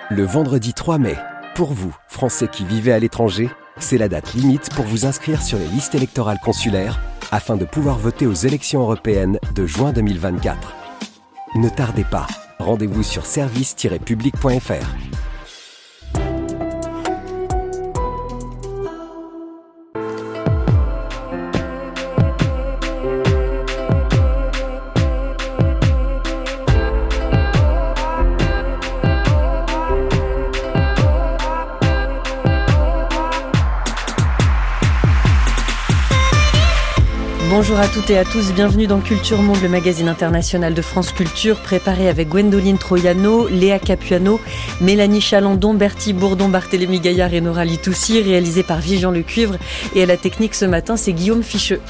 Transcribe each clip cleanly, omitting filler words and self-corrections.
Le vendredi 3 mai, pour vous, Français qui vivez à l'étranger, c'est la date limite pour vous inscrire sur les listes électorales consulaires afin de pouvoir voter aux élections européennes de juin 2024. Ne tardez pas, rendez-vous sur service-public.fr. Bonjour à toutes et à tous, bienvenue dans Culture Monde, le magazine international de France Culture, préparé avec Gwendoline Troiano, Léa Capuano, Mélanie Chalandon, Bertie Bourdon, Barthélémy Gaillard et Nora Litoussi, réalisé par Vivian Lecuivre. Et à la technique ce matin, c'est Guillaume Ficheux.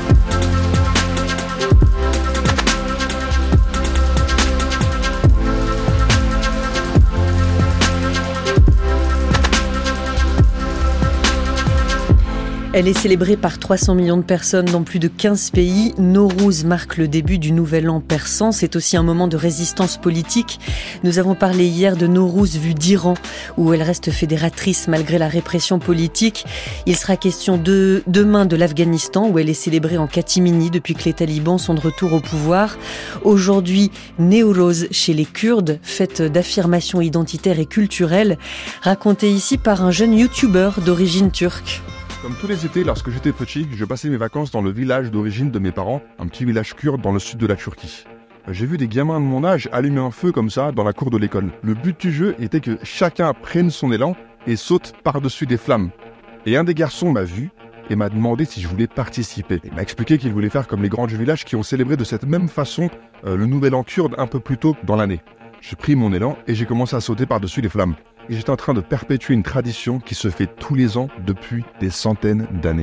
Elle est célébrée par 300 millions de personnes dans plus de 15 pays. Nowruz marque le début du nouvel an persan. C'est aussi un moment de résistance politique. Nous avons parlé hier de Nowruz vue d'Iran, où elle reste fédératrice malgré la répression politique. Il sera question demain de l'Afghanistan, où elle est célébrée en catimini depuis que les talibans sont de retour au pouvoir. Aujourd'hui, Nowruz chez les Kurdes, fête d'affirmation identitaire et culturelle, racontée ici par un jeune youtubeur d'origine turque. Comme tous les étés, lorsque j'étais petit, je passais mes vacances dans le village d'origine de mes parents, un petit village kurde dans le sud de la Turquie. J'ai vu des gamins de mon âge allumer un feu comme ça dans la cour de l'école. Le but du jeu était que chacun prenne son élan et saute par-dessus des flammes. Et un des garçons m'a vu et m'a demandé si je voulais participer. Il m'a expliqué qu'il voulait faire comme les grands du village qui ont célébré de cette même façon le nouvel an kurde un peu plus tôt dans l'année. J'ai pris mon élan et j'ai commencé à sauter par-dessus les flammes. Et j'étais en train de perpétuer une tradition qui se fait tous les ans depuis des centaines d'années.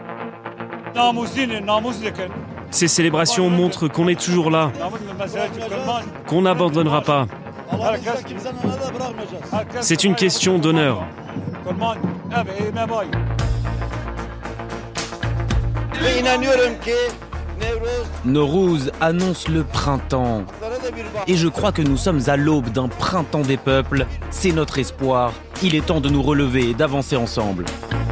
Ces célébrations montrent qu'on est toujours là, qu'on n'abandonnera pas. C'est une question d'honneur. Nowruz annonce le printemps. Et je crois que nous sommes à l'aube d'un printemps des peuples. C'est notre espoir. Il est temps de nous relever et d'avancer ensemble.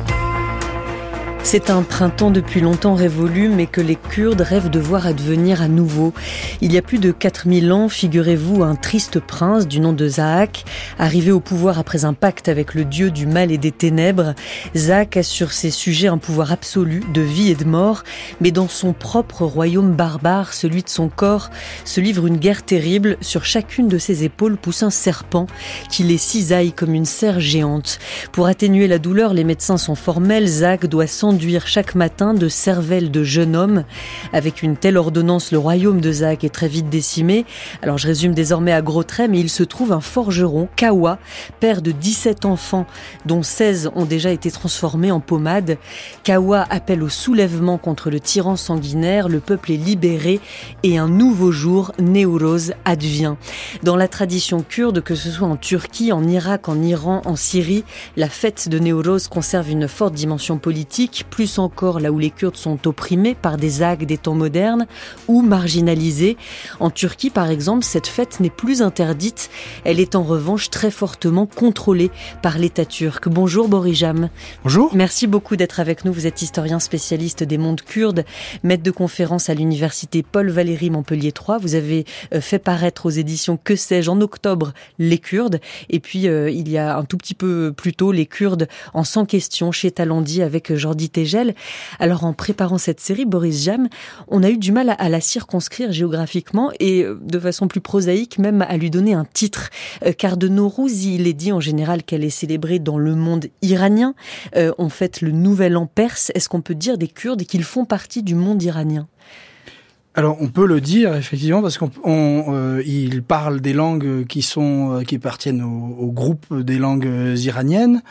C'est un printemps depuis longtemps révolu, mais que les Kurdes rêvent de voir advenir à nouveau. Il y a plus de 4000 ans, figurez-vous, un triste prince du nom de Zahak, arrivé au pouvoir après un pacte avec le dieu du mal et des ténèbres. Zahak a sur ses sujets un pouvoir absolu de vie et de mort, mais dans son propre royaume barbare, celui de son corps, se livre une guerre terrible. Sur chacune de ses épaules pousse un serpent qui les cisaille comme une serre géante. Pour atténuer la douleur, les médecins sont formels. Zahak doit s'enduire chaque matin de cervelle de jeune homme. Avec une telle ordonnance, le royaume de Zahak est très vite décimé. Alors je résume désormais à gros traits, mais il se trouve un forgeron, Kawa, père de 17 enfants, dont 16 ont déjà été transformés en pommade. Kawa appelle au soulèvement contre le tyran sanguinaire, le peuple est libéré et un nouveau jour, Nowruz, advient. Dans la tradition kurde, que ce soit en Turquie, en Irak, en Iran, en Syrie, la fête de Nowruz conserve une forte dimension politique, plus encore là où les Kurdes sont opprimés par des Zaghs des temps modernes ou marginalisés. En Turquie, par exemple, cette fête n'est plus interdite. Elle est en revanche très fortement contrôlée par l'État turc. Bonjour Borijam. Bonjour. Merci beaucoup d'être avec nous. Vous êtes historien spécialiste des mondes kurdes, maître de conférence à l'université Paul Valéry Montpellier 3. Vous avez fait paraître aux éditions Que sais-je en octobre Les Kurdes. Et puis il y a un tout petit peu plus tôt Les Kurdes en 100 questions chez Talandi avec Jordi Tegel. Alors en préparant cette série, Borijam, on a eu du mal à la circonscrire géographiquement et de façon plus prosaïque même à lui donner un titre. Car de Nowruz, il est dit en général qu'elle est célébrée dans le monde iranien. On fête le nouvel an perse. Est-ce qu'on peut dire des Kurdes qu'ils font partie du monde iranien ? Alors on peut le dire effectivement parce qu'il parle des langues qui appartiennent au groupe des langues iraniennes.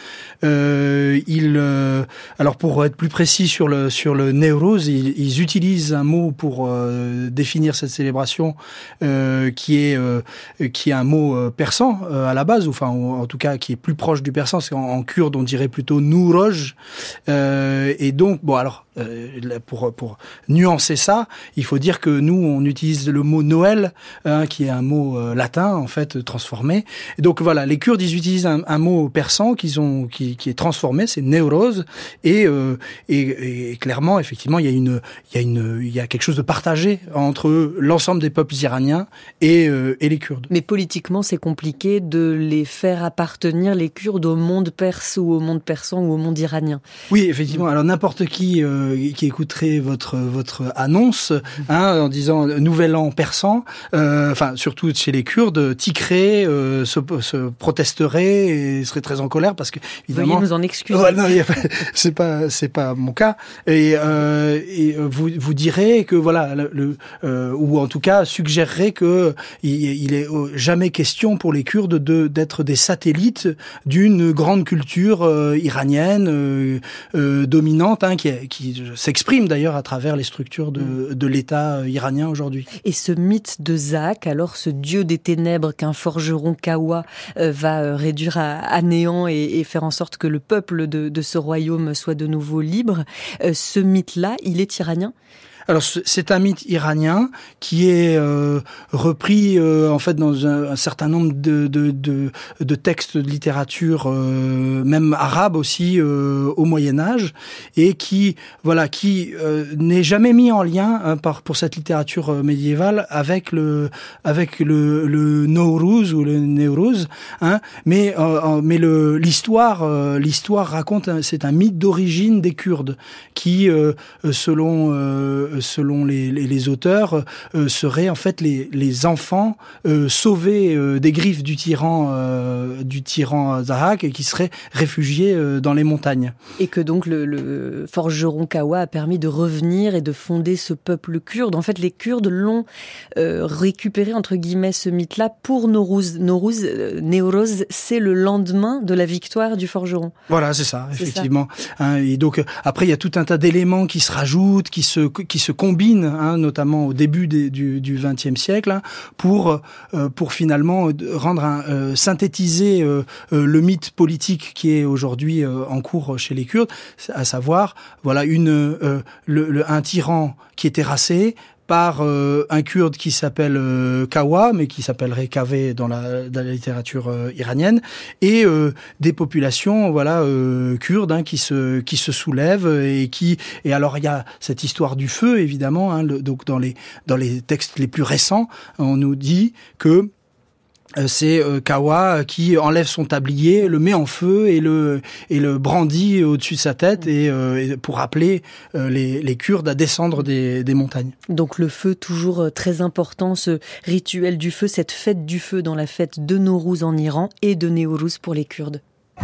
Alors pour être plus précis sur le Nowruz, ils utilisent un mot pour définir cette célébration qui est un mot persan à la base, ou enfin en tout cas qui est plus proche du persan. C'est en kurde on dirait plutôt Nouroj. Et donc bon alors pour nuancer ça, il faut dire que nous, on utilise le mot Noël, qui est un mot latin, en fait, transformé. Et donc voilà, les Kurdes, ils utilisent un mot persan qui est transformé, c'est Newroz, et clairement, effectivement, il y a quelque chose de partagé entre l'ensemble des peuples iraniens et les Kurdes. Mais politiquement, c'est compliqué de les faire appartenir, les Kurdes, au monde perse ou au monde persan ou au monde iranien. Oui, effectivement. Alors n'importe qui écouterait votre annonce, en disant Nouvel An persan, surtout chez les Kurdes, tiquerait, se protesterait et serait très en colère parce que évidemment. Veuillez nous en excuser. Non, c'est pas mon cas. Et vous direz que voilà, ou en tout cas suggérerait que il est jamais question pour les Kurdes d'être des satellites d'une grande culture iranienne dominante, qui s'exprime d'ailleurs à travers les structures de l'État iranien aujourd'hui. Et ce mythe de Zahak, alors ce dieu des ténèbres qu'un forgeron Kawa va réduire à néant et faire en sorte que le peuple de ce royaume soit de nouveau libre, ce mythe-là, il est iranien ? Alors c'est un mythe iranien qui est repris en fait dans un certain nombre de textes de littérature, même arabe aussi, au Moyen Âge, et qui n'est jamais mis en lien pour cette littérature médiévale avec le Nowruz ou le Newroz, mais l'histoire raconte, c'est un mythe d'origine des Kurdes qui selon les auteurs, seraient en fait les enfants sauvés des griffes du tyran Zahak et qui seraient réfugiés dans les montagnes. Et que donc le forgeron Kawa a permis de revenir et de fonder ce peuple kurde. En fait, les Kurdes l'ont récupéré, entre guillemets, ce mythe-là pour Nowruz. Newroz, c'est le lendemain de la victoire du forgeron. Voilà, c'est ça, effectivement. Et donc, après, il y a tout un tas d'éléments qui se rajoutent, qui se combinent, notamment au début du XXe siècle, pour finalement synthétiser le mythe politique qui est aujourd'hui en cours chez les Kurdes, à savoir, voilà, un tyran qui est terrassé par un Kurde qui s'appelle Kawa, mais qui s'appellerait Kaveh dans la littérature iranienne, et des populations kurdes qui se soulèvent et alors il y a cette histoire du feu évidemment, donc dans les textes les plus récents, on nous dit que c'est Kawa qui enlève son tablier, le met en feu et le brandit au-dessus de sa tête et pour appeler les Kurdes à descendre des montagnes. Donc le feu, toujours très important, ce rituel du feu, cette fête du feu dans la fête de Nowruz en Iran et de Newroz pour les Kurdes.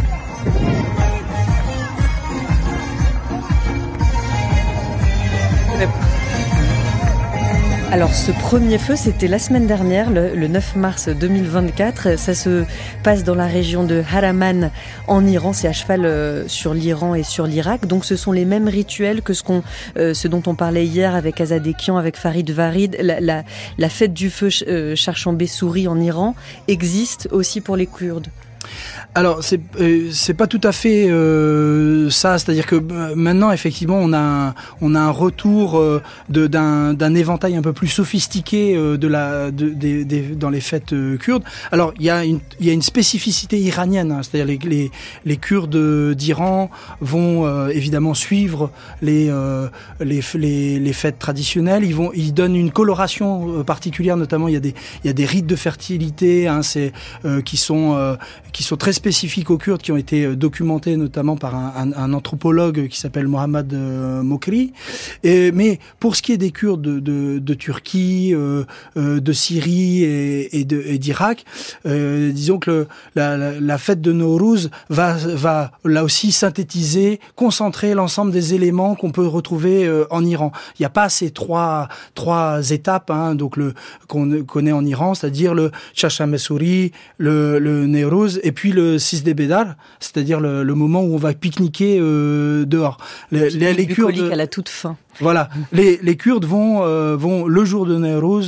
Alors ce premier feu, c'était la semaine dernière, le 9 mars 2024. Ça se passe dans la région de Haraman en Iran. C'est à cheval sur l'Iran et sur l'Irak. Donc ce sont les mêmes rituels que ce dont on parlait hier avec Azadekian, avec Farid Varid. La fête du feu Charchambe-Souri en Iran existe aussi pour les Kurdes. Alors c'est pas tout à fait ça, c'est-à-dire que maintenant effectivement on a un retour d'un éventail un peu plus sophistiqué dans les fêtes kurdes. Alors il y a une spécificité iranienne, c'est-à-dire les Kurdes d'Iran vont évidemment suivre les fêtes traditionnelles. Ils donnent une coloration particulière, notamment il y a des rites de fertilité, qui sont très spécifiques aux Kurdes, qui ont été documentés notamment par un anthropologue qui s'appelle Mohammad Mokri. Mais pour ce qui est des Kurdes de Turquie, de Syrie et d'Irak, disons que la fête de Nowruz va là aussi synthétiser, concentrer l'ensemble des éléments qu'on peut retrouver en Iran. Il n'y a pas ces trois étapes, donc qu'on connaît en Iran, c'est-à-dire le Charchambe-Souri, le Newroz et puis le Sisde Bedar, c'est-à-dire le moment où on va pique-niquer dehors. Les Kurdes à la toute fin. Voilà, les Kurdes vont le jour de Newroz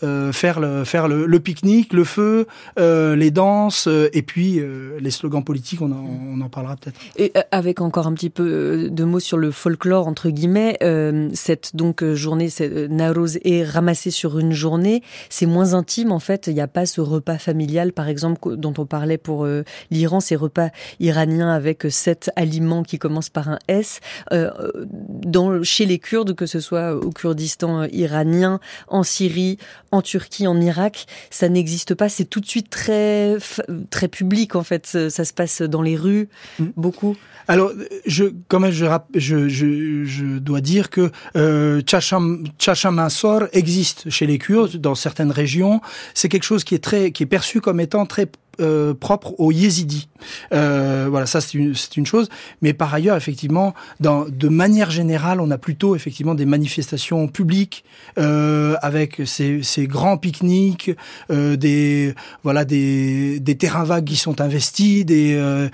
faire le pique-nique, le feu, les danses, et puis les slogans politiques, on en parlera peut-être. Et avec encore un petit peu de mots sur le folklore, entre guillemets, cette journée, Nowruz est ramassée sur une journée, c'est moins intime en fait, il n'y a pas ce repas familial par exemple dont on parlait pour l'Iran, ces repas iraniens avec 7 aliments qui commencent par un S. Chez les Kurdes, que ce soit au Kurdistan iranien, en Syrie, en Turquie, en Irak, ça n'existe pas, c'est tout de suite très public en fait, ça se passe dans les rues, beaucoup. Alors, je dois dire que Chacham Mansor existe chez les Kurdes dans certaines régions. C'est quelque chose qui est perçu comme étant très propre aux yézidis. Voilà, ça c'est une chose. Mais par ailleurs, effectivement, de manière générale, on a plutôt effectivement des manifestations publiques avec ces grands pique-niques, des terrains vagues qui sont investis, des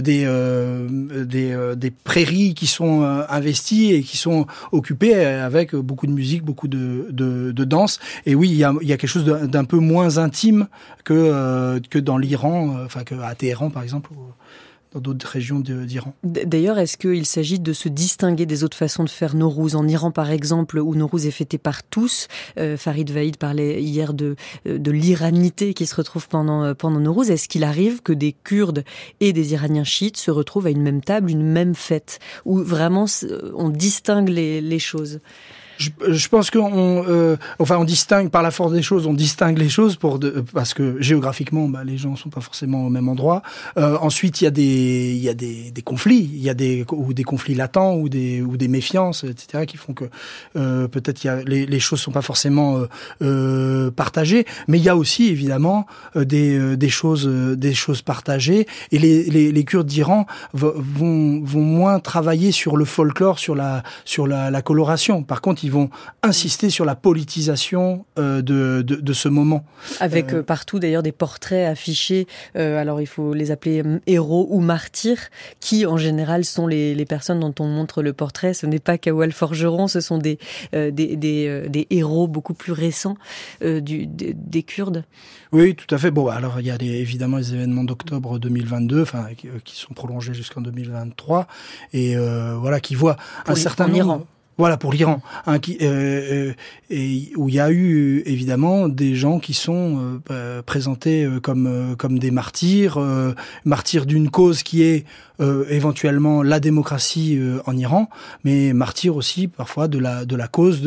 prairies qui sont investies et qui sont occupées avec beaucoup de musique, beaucoup de danse. Et oui, il y a quelque chose d'un peu moins intime que dans l'Iran, à Téhéran par exemple, ou dans d'autres régions d'Iran. D'ailleurs, est-ce qu'il s'agit de se distinguer des autres façons de faire Nowruz? En Iran, par exemple, où Nowruz est fêté par tous, Farid Vahid parlait hier de l'iranité qui se retrouve pendant Nowruz. Est-ce qu'il arrive que des Kurdes et des Iraniens chiites se retrouvent à une même table, une même fête, où vraiment on distingue les choses? Je pense on distingue par la force des choses, on distingue les choses parce que géographiquement, les gens sont pas forcément au même endroit. Ensuite, il y a des conflits, ou des conflits latents ou des méfiances, etc., qui font que peut-être les choses sont pas forcément partagées. Mais il y a aussi évidemment des choses partagées. Et les Kurdes d'Iran vont moins travailler sur le folklore, sur la coloration. Par contre, ils vont insister sur la politisation de ce moment. Avec partout d'ailleurs des portraits affichés, alors il faut les appeler héros ou martyrs, qui en général sont les personnes dont on montre le portrait. Ce n'est pas Kawal Forgeron, ce sont des héros beaucoup plus récents des Kurdes. Oui, tout à fait. Bon, alors il y a évidemment les événements d'octobre 2022, qui sont prolongés jusqu'en 2023, et qui voient un certain nombre. Iran. Voilà, pour l'Iran, et où il y a eu évidemment des gens qui sont présentés comme des martyrs, martyrs d'une cause qui est éventuellement la démocratie en Iran, mais martyrs aussi parfois de la cause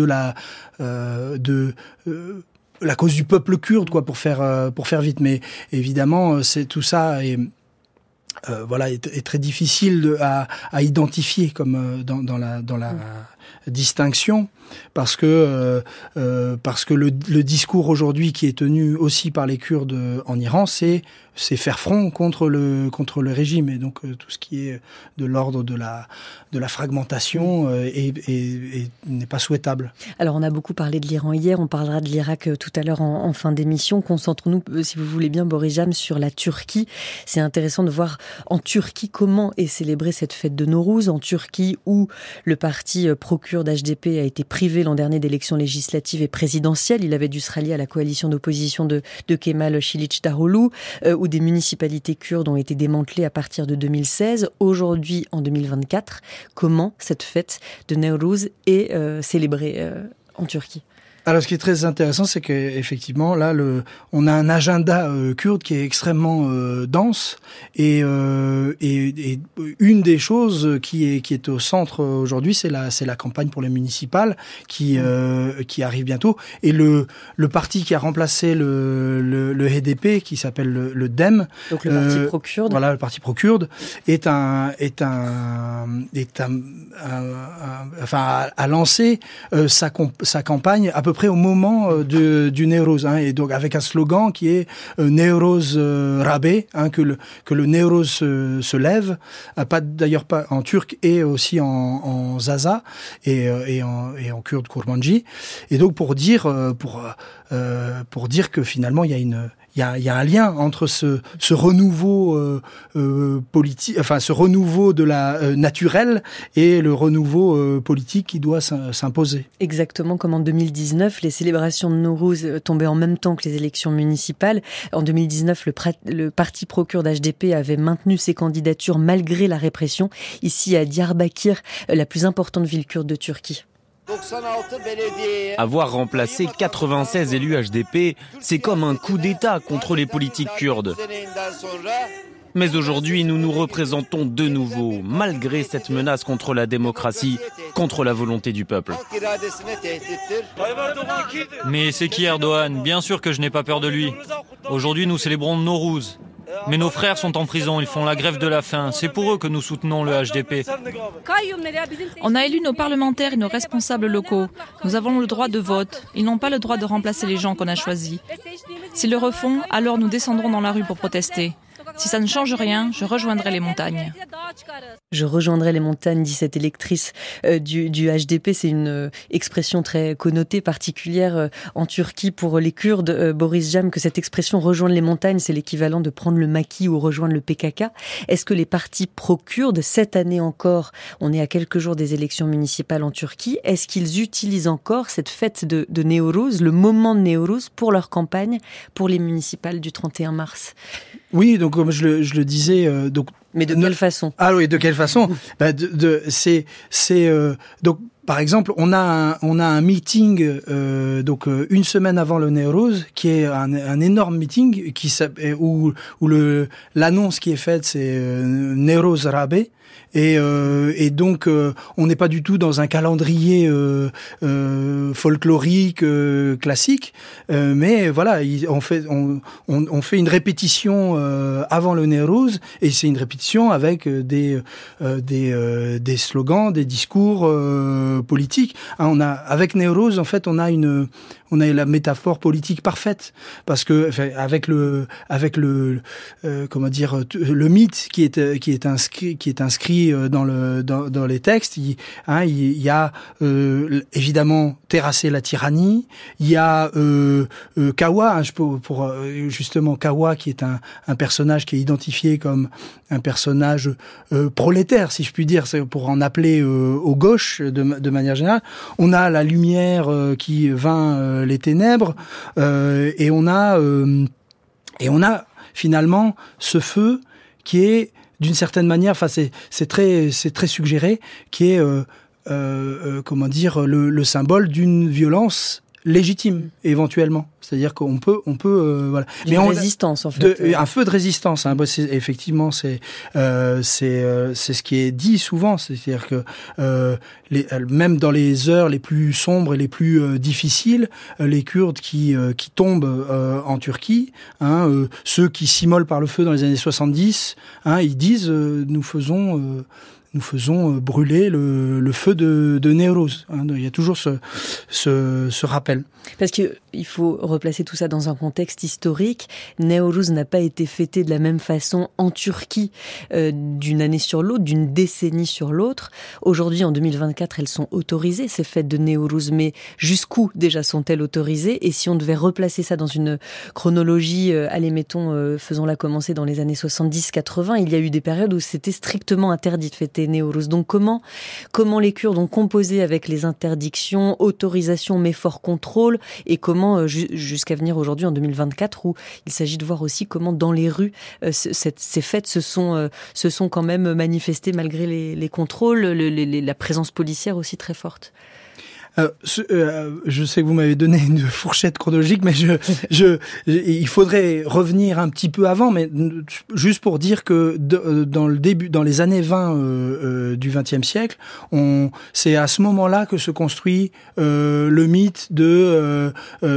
la cause du peuple kurde, pour faire vite. Mais évidemment, tout ça est très difficile à identifier comme dans la distinction, parce que le discours aujourd'hui qui est tenu aussi par les Kurdes en Iran, c'est faire front contre le régime, et donc tout ce qui est de l'ordre de la fragmentation n'est pas souhaitable. Alors on a beaucoup parlé de l'Iran hier, on parlera de l'Irak tout à l'heure en fin d'émission. Concentrons-nous, si vous voulez bien, Boris Jam, sur la Turquie. C'est intéressant de voir en Turquie comment est célébrée cette fête de Nowruz, en Turquie où le parti pro-kurde HDP a été privé l'an dernier d'élections législatives et présidentielles. Il avait dû se rallier à la coalition d'opposition de Kemal Kılıçdaroğlu, où des municipalités kurdes ont été démantelées à partir de 2016. Aujourd'hui, en 2024, comment cette fête de Nowruz est célébrée en Turquie ? Alors, ce qui est très intéressant, c'est qu'effectivement, là, on a un agenda kurde qui est extrêmement dense, et une des choses qui est au centre aujourd'hui, c'est la campagne pour les municipales qui arrive bientôt, et le parti qui a remplacé le HDP, qui s'appelle le DEM, donc le parti pro-kurde. Voilà, le parti pro-kurde a lancé sa campagne à peu près au moment du Nowruz, et donc avec un slogan qui est Nowruz Rabe, que le Nowruz se lève, d'ailleurs pas en turc et aussi en zaza et en kurde Kurmanji, et donc pour dire que finalement il y y a un lien entre ce renouveau politique, enfin ce renouveau de la naturel et le renouveau politique qui doit s'imposer. Exactement comme en 2019, les célébrations de Nowruz tombaient en même temps que les élections municipales. En 2019, le parti pro-kurde HDP avait maintenu ses candidatures malgré la répression, ici à Diyarbakir, la plus importante ville kurde de Turquie. Avoir remplacé 96 élus HDP, c'est comme un coup d'État contre les politiques kurdes. Mais aujourd'hui, nous nous représentons de nouveau, malgré cette menace contre la démocratie, contre la volonté du peuple. Mais c'est qui Erdogan ? Bien sûr que je n'ai pas peur de lui. Aujourd'hui, nous célébrons Nowruz. Mais nos frères sont en prison, ils font la grève de la faim. C'est pour eux que nous soutenons le HDP. On a élu nos parlementaires et nos responsables locaux. Nous avons le droit de vote. Ils n'ont pas le droit de remplacer les gens qu'on a choisis. S'ils le refont, alors nous descendrons dans la rue pour protester. Si ça ne change rien, je rejoindrai les montagnes. Je rejoindrai les montagnes, dit cette électrice du HDP. C'est une expression très connotée, particulière en Turquie pour les Kurdes. Boris Jam, que cette expression rejoindre les montagnes, c'est l'équivalent de prendre le maquis ou rejoindre le PKK. Est-ce que les partis pro-kurdes, cette année encore, on est à quelques jours des élections municipales en Turquie, est-ce qu'ils utilisent encore cette fête de Nowruz, le moment de Nowruz, pour leur campagne, pour les municipales du 31 mars ? Oui, donc comme je le disais, donc. Mais de quelle façon ? Ah oui, de quelle façon ? Donc par exemple, on a un meeting donc une semaine avant le Nowruz qui est un énorme meeting où l'annonce qui est faite c'est Nowruz Rabe. Et donc on n'est pas du tout dans un calendrier folklorique classique, mais voilà, on fait une répétition avant le Nowruz, et c'est une répétition avec des slogans, des discours politiques. Avec Nowruz, en fait, on a la métaphore politique parfaite, parce que avec le mythe qui est inscrit dans les textes, il y a évidemment terrasser la tyrannie, il y a Kawa, pour justement Kawa, qui est un personnage qui est identifié comme un personnage prolétaire, si je puis dire, c'est pour en appeler aux gauches de manière générale. On a la lumière qui vainc les ténèbres, et on a finalement ce feu qui est d'une certaine manière, enfin c'est très suggéré, qui est le symbole d'une violence légitime éventuellement. C'est-à-dire qu'on peut voilà. Mais résistance en fait. Un feu de résistance. Effectivement, c'est ce qui est dit souvent. C'est-à-dire que même dans les heures les plus sombres et les plus difficiles, les Kurdes qui tombent en Turquie, ceux qui s'immolent par le feu dans les années 70, ils disent nous faisons brûler le feu de Nowruz. Il y a toujours ce rappel. Parce qu'il faut replacer tout ça dans un contexte historique. Nowruz n'a pas été fêté de la même façon en Turquie d'une année sur l'autre, d'une décennie sur l'autre. Aujourd'hui, en 2024, elles sont autorisées, ces fêtes de Nowruz. Mais jusqu'où déjà sont-elles autorisées ? Et si on devait replacer ça dans une chronologie, faisons-la commencer dans les années 70-80, il y a eu des périodes où c'était strictement interdit de fêter Nowruz. Donc comment les Kurdes ont composé avec les interdictions, autorisations mais fort contrôle, et comment jusqu'à venir aujourd'hui en 2024 où il s'agit de voir aussi comment dans les rues ces fêtes se sont quand même manifestées malgré les contrôles, la présence policière aussi très forte. Je sais que vous m'avez donné une fourchette chronologique, mais il faudrait revenir un petit peu avant, mais juste pour dire que dans les années 20 du XXe siècle, c'est à ce moment-là que se construit le mythe de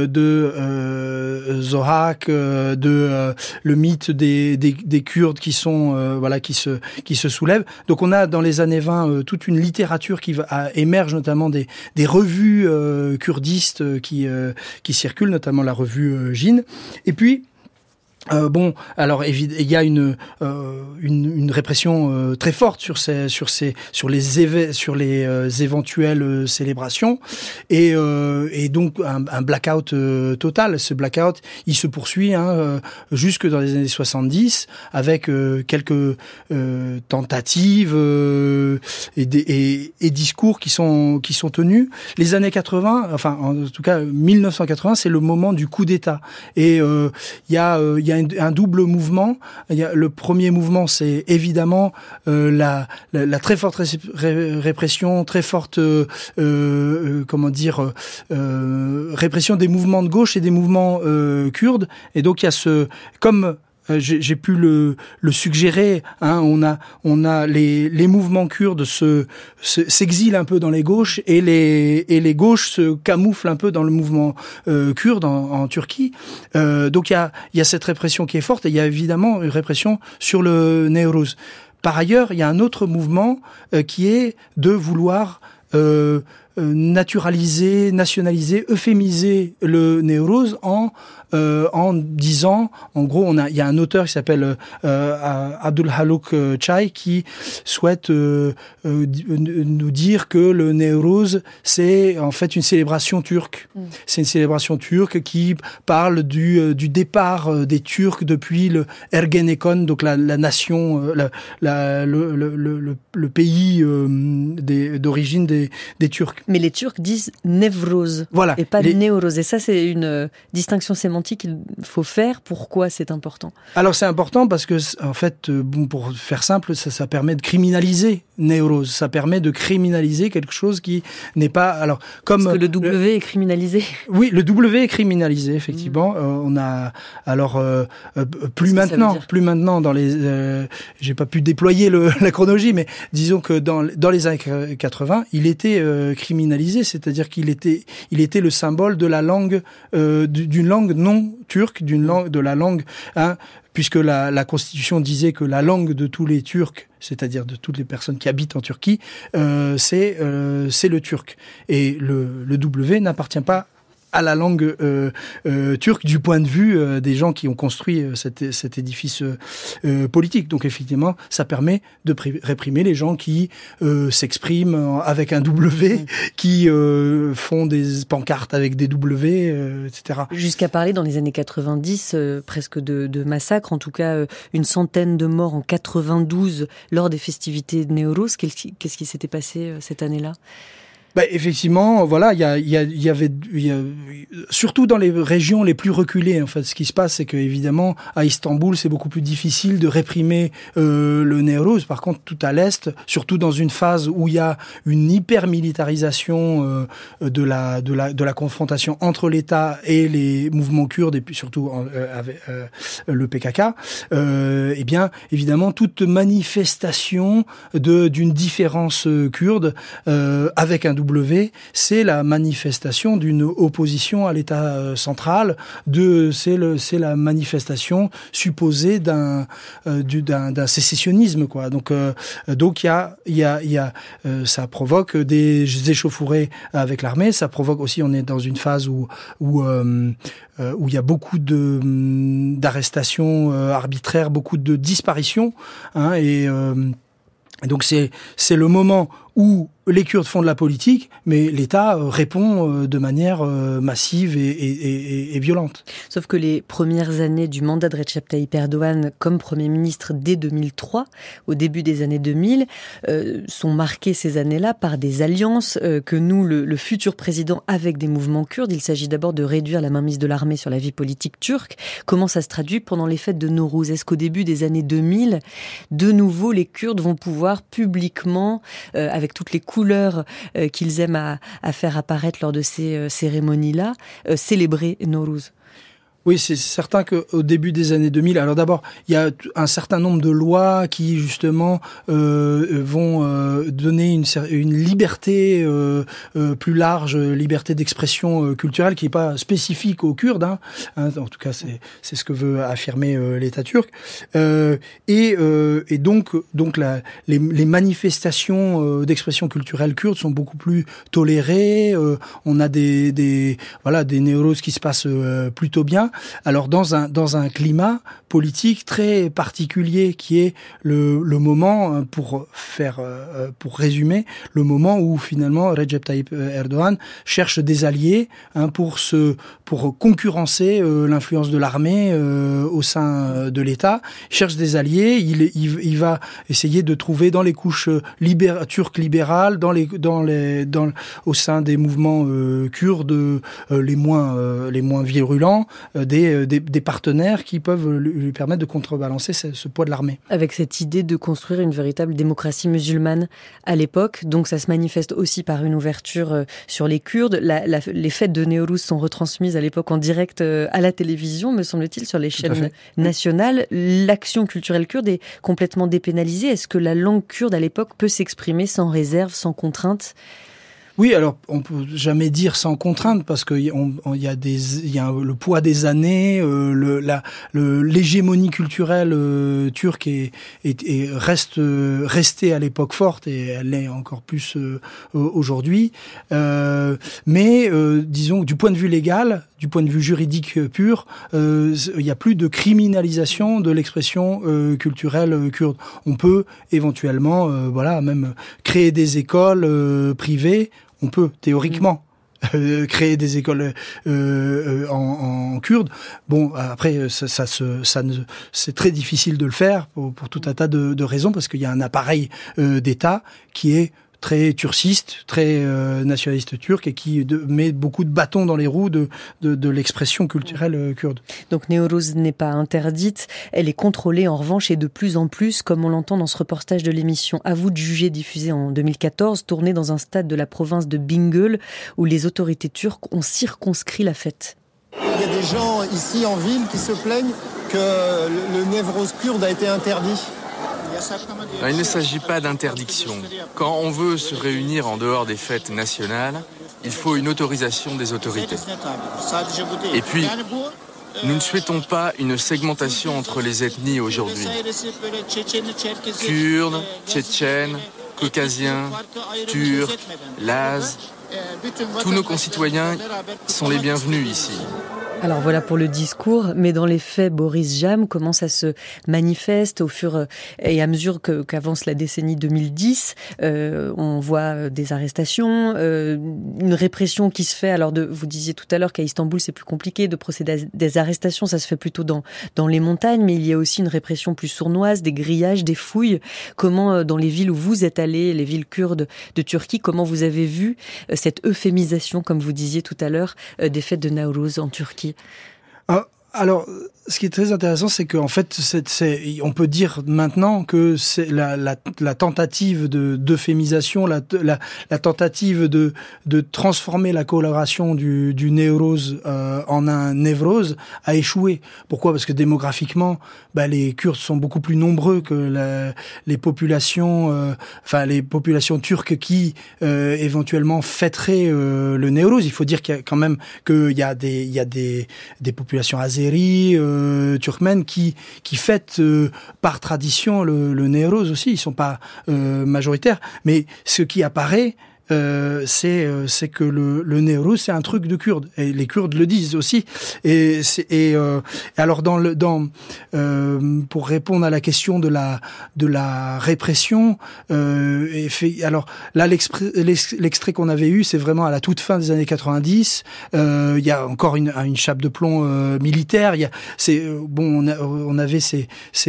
Zohak, le mythe des Kurdes qui sont qui se soulèvent. Donc on a dans les années 20 toute une littérature qui émerge, notamment des revues kurdistes qui circulent, notamment la revue Jin. Et puis Alors il y a une répression très forte sur les éventuelles célébrations et donc un blackout total. Ce blackout, il se poursuit jusque dans les années 70 avec quelques tentatives et discours qui sont tenus. Les années 80, enfin en tout cas 1980, c'est le moment du coup d'État et il y a un double mouvement. Le premier mouvement, c'est évidemment la très forte répression, très forte répression des mouvements de gauche et des mouvements kurdes. Et donc il y a comme j'ai pu le suggérer, on a les mouvements kurdes s'exilent un peu dans les gauches et les gauches se camouflent un peu dans le mouvement kurde en Turquie. Donc il y a cette répression qui est forte et il y a évidemment une répression sur le Newroz. Par ailleurs, il y a un autre mouvement qui est de vouloir nationaliser, euphémiser le Newroz en disant, en gros, il y a un auteur qui s'appelle Abdulhalouk Çay qui souhaite nous dire que le Newroz c'est en fait une célébration turque. C'est une célébration turque qui parle du départ des Turcs depuis le Ergenekon, donc la nation, le pays d'origine des Turcs. Mais les Turcs disent Nevroz, voilà, et pas Newroz. Et ça, c'est une distinction sémantique qu'il faut faire. Pourquoi c'est important ? Alors c'est important parce que, en fait, pour faire simple, ça permet de criminaliser Newroz. Ça permet de criminaliser quelque chose qui n'est pas... Alors, comme parce que le W est criminalisé. Oui, le W est criminalisé, effectivement. On a... Alors, plus maintenant, dans les... j'ai pas pu déployer la chronologie, mais disons que dans les années 80, il était criminalisé, c'est-à-dire qu'il était le symbole de la langue, d'une langue non turque, de la langue, puisque la Constitution disait que la langue de tous les Turcs, c'est-à-dire de toutes les personnes qui habitent en Turquie, c'est le turc. Et le W n'appartient pas à la langue turque du point de vue des gens qui ont construit cet édifice politique. Donc effectivement, ça permet de réprimer les gens qui s'expriment avec un W, qui font des pancartes avec des W, etc. Jusqu'à parler dans les années 90 presque de massacres, en tout cas une centaine de morts en 92 lors des festivités de Newroz. Qu'est-ce qui s'était passé cette année-là ? Effectivement, voilà, il y avait surtout dans les régions les plus reculées. En fait, ce qui se passe, c'est que évidemment à Istanbul, c'est beaucoup plus difficile de réprimer le Newroz. Par contre, tout à l'est, surtout dans une phase où il y a une hyper-militarisation de la confrontation entre l'État et les mouvements kurdes et puis surtout avec le PKK, eh bien, évidemment, toute manifestation d'une différence kurde avec un W, c'est la manifestation d'une opposition à l'État central, c'est la manifestation supposée d'un sécessionnisme, quoi. Donc il y a ça provoque des échauffourées avec l'armée, ça provoque aussi, on est dans une phase où il y a beaucoup d'arrestations arbitraires, beaucoup de disparitions, et donc c'est le moment où les Kurdes font de la politique, mais l'État répond de manière massive et violente. Sauf que les premières années du mandat de Recep Tayyip Erdogan comme Premier ministre dès 2003, au début des années 2000, sont marquées ces années-là par des alliances que noue le futur président avec des mouvements kurdes. Il s'agit d'abord de réduire la mainmise de l'armée sur la vie politique turque. Comment ça se traduit pendant les fêtes de Nowruz ? Est-ce qu'au début des années 2000, de nouveau, les Kurdes vont pouvoir publiquement, avec toutes les couleurs qu'ils aiment à faire apparaître lors de ces cérémonies-là, célébrer Nowruz? Oui, c'est certain qu'au début des années 2000, alors d'abord, il y a un certain nombre de lois qui, justement, vont donner une liberté plus large, liberté d'expression culturelle qui n'est pas spécifique aux Kurdes. En tout cas, c'est ce que veut affirmer l'État turc. Et donc les manifestations d'expression culturelle kurde sont beaucoup plus tolérées. On a des Newroz qui se passent plutôt bien. l'État. Alors dans un climat politique très particulier qui est le moment, pour résumer, le moment où finalement Recep Tayyip Erdogan cherche des alliés pour concurrencer l'influence de l'armée au sein de l'État. Il cherche des alliés, il va essayer de trouver dans les couches turques libérales, au sein des mouvements kurdes les moins virulents, des partenaires qui peuvent lui permettre de contrebalancer ce poids de l'armée. Avec cette idée de construire une véritable démocratie musulmane à l'époque, donc ça se manifeste aussi par une ouverture sur les Kurdes. Les fêtes de Nowruz sont retransmises à l'époque en direct à la télévision, me semble-t-il, sur les chaînes nationales. L'action culturelle kurde est complètement dépénalisée. Est-ce que la langue kurde à l'époque peut s'exprimer sans réserve, sans contrainte ? Oui, alors on peut jamais dire sans contrainte parce que il y a le poids des années, l'hégémonie culturelle turque reste restée à l'époque forte et elle l'est encore plus aujourd'hui. Mais disons du point de vue légal, du point de vue juridique pur, il y a plus de criminalisation de l'expression culturelle kurde. On peut éventuellement, même créer des écoles privées. On peut théoriquement créer des écoles en kurde. Bon, après, c'est très difficile de le faire pour tout un tas de raisons parce qu'il y a un appareil d'État qui est très turciste, très nationaliste turc et qui met beaucoup de bâtons dans les roues de l'expression culturelle kurde. Donc Nowruz n'est pas interdite, elle est contrôlée en revanche et de plus en plus, comme on l'entend dans ce reportage de l'émission À vous de juger diffusé en 2014, tourné dans un stade de la province de Bingöl où les autorités turques ont circonscrit la fête. Il y a des gens ici en ville qui se plaignent que le Nowruz kurde a été interdit. Il ne s'agit pas d'interdiction. Quand on veut se réunir en dehors des fêtes nationales, il faut une autorisation des autorités. Et puis, nous ne souhaitons pas une segmentation entre les ethnies aujourd'hui. Kurdes, Tchétchènes, Caucasiens, Turcs, Lazes, tous nos concitoyens sont les bienvenus ici. Alors voilà pour le discours, mais dans les faits, Boris Jam, comment ça se manifeste au fur et à mesure qu'avance la décennie 2010 on voit des arrestations, une répression qui se fait. Alors vous disiez tout à l'heure qu'à Istanbul c'est plus compliqué de procéder à des arrestations, ça se fait plutôt dans les montagnes, mais il y a aussi une répression plus sournoise, des grillages, des fouilles. Comment dans les villes où vous êtes allés, les villes kurdes de Turquie, comment vous avez vu cette euphémisation, comme vous disiez tout à l'heure, des fêtes de Nowruz en Turquie? Alors, ce qui est très intéressant, c'est qu'en fait, on peut dire maintenant que c'est la tentative d'euphémisation, la tentative de transformer la coloration du Nowruz en un Newroz a échoué. Pourquoi ? Parce que démographiquement, les Kurdes sont beaucoup plus nombreux que les populations, les populations turques qui éventuellement fêteraient le Newroz. Il faut dire qu'il y a des populations azéries, turkmènes qui fêtent par tradition le Newroz aussi. Ils sont pas majoritaires, mais ce qui apparaît, c'est que le Newroz c'est un truc de Kurdes et les Kurdes le disent aussi. Alors pour répondre à la question de la répression, alors là l'extrait qu'on avait eu, c'est vraiment à la toute fin des années 90. Il y a encore une chape de plomb militaire. On avait ces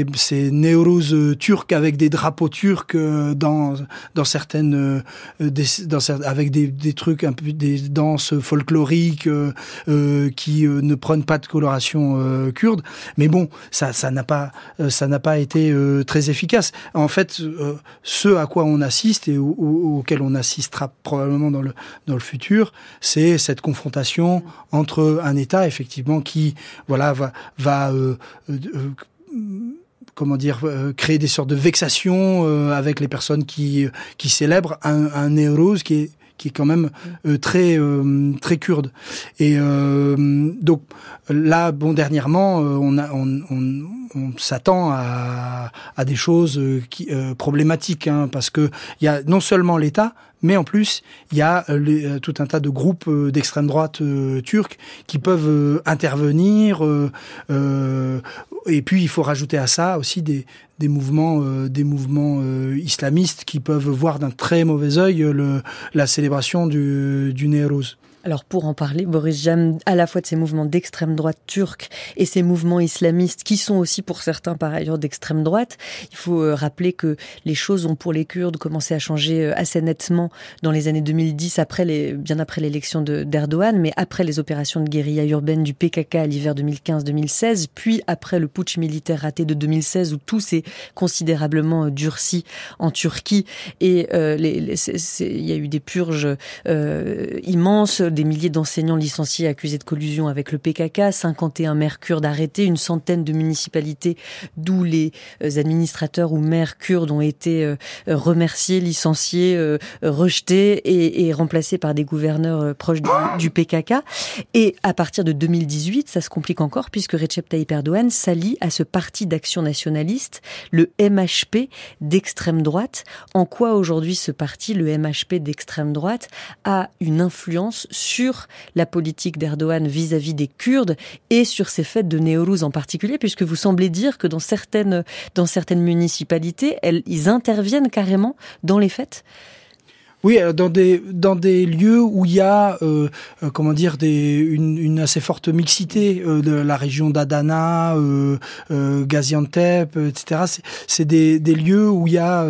Newroz turcs avec des drapeaux turcs dans certaines avec des trucs un peu, des danses folkloriques qui ne prennent pas de coloration kurde, mais bon, ça n'a pas été très efficace. En fait, ce à quoi on assiste et auquel on assistera probablement dans le futur, c'est cette confrontation entre un État effectivement qui va créer des sortes de vexations avec les personnes qui célèbrent un Newroz qui est quand même très kurde. Et donc là, dernièrement, on s'attend à des choses problématiques, parce que il y a non seulement l'État, mais en plus, il y a tout un tas de groupes d'extrême droite turcs qui peuvent intervenir. Et puis, il faut rajouter à ça aussi des mouvements islamistes qui peuvent voir d'un très mauvais œil la célébration du Newroz. Alors pour en parler, Boris Jam, à la fois de ces mouvements d'extrême droite turque et ces mouvements islamistes qui sont aussi pour certains par ailleurs d'extrême droite, il faut rappeler que les choses ont pour les Kurdes commencé à changer assez nettement dans les années 2010, bien après l'élection d'Erdogan, mais après les opérations de guérilla urbaine du PKK à l'hiver 2015-2016, puis après le putsch militaire raté de 2016 où tout s'est considérablement durci en Turquie et il y a eu des purges immenses, des milliers d'enseignants licenciés accusés de collusion avec le PKK, 51 maires kurdes arrêtés, une centaine de municipalités d'où les administrateurs ou maires kurdes ont été remerciés, licenciés, rejetés et remplacés par des gouverneurs proches du PKK. Et à partir de 2018, ça se complique encore puisque Recep Tayyip Erdogan s'allie à ce parti d'action nationaliste, le MHP d'extrême droite. En quoi aujourd'hui ce parti, le MHP d'extrême droite, a une influence sur la politique d'Erdogan vis-à-vis des Kurdes et sur ces fêtes de Newroz en particulier, puisque vous semblez dire que dans certaines municipalités, ils interviennent carrément dans les fêtes? Oui, dans des lieux où il y a une assez forte mixité de la région d'Adana, Gaziantep, etc. C'est des lieux où il y a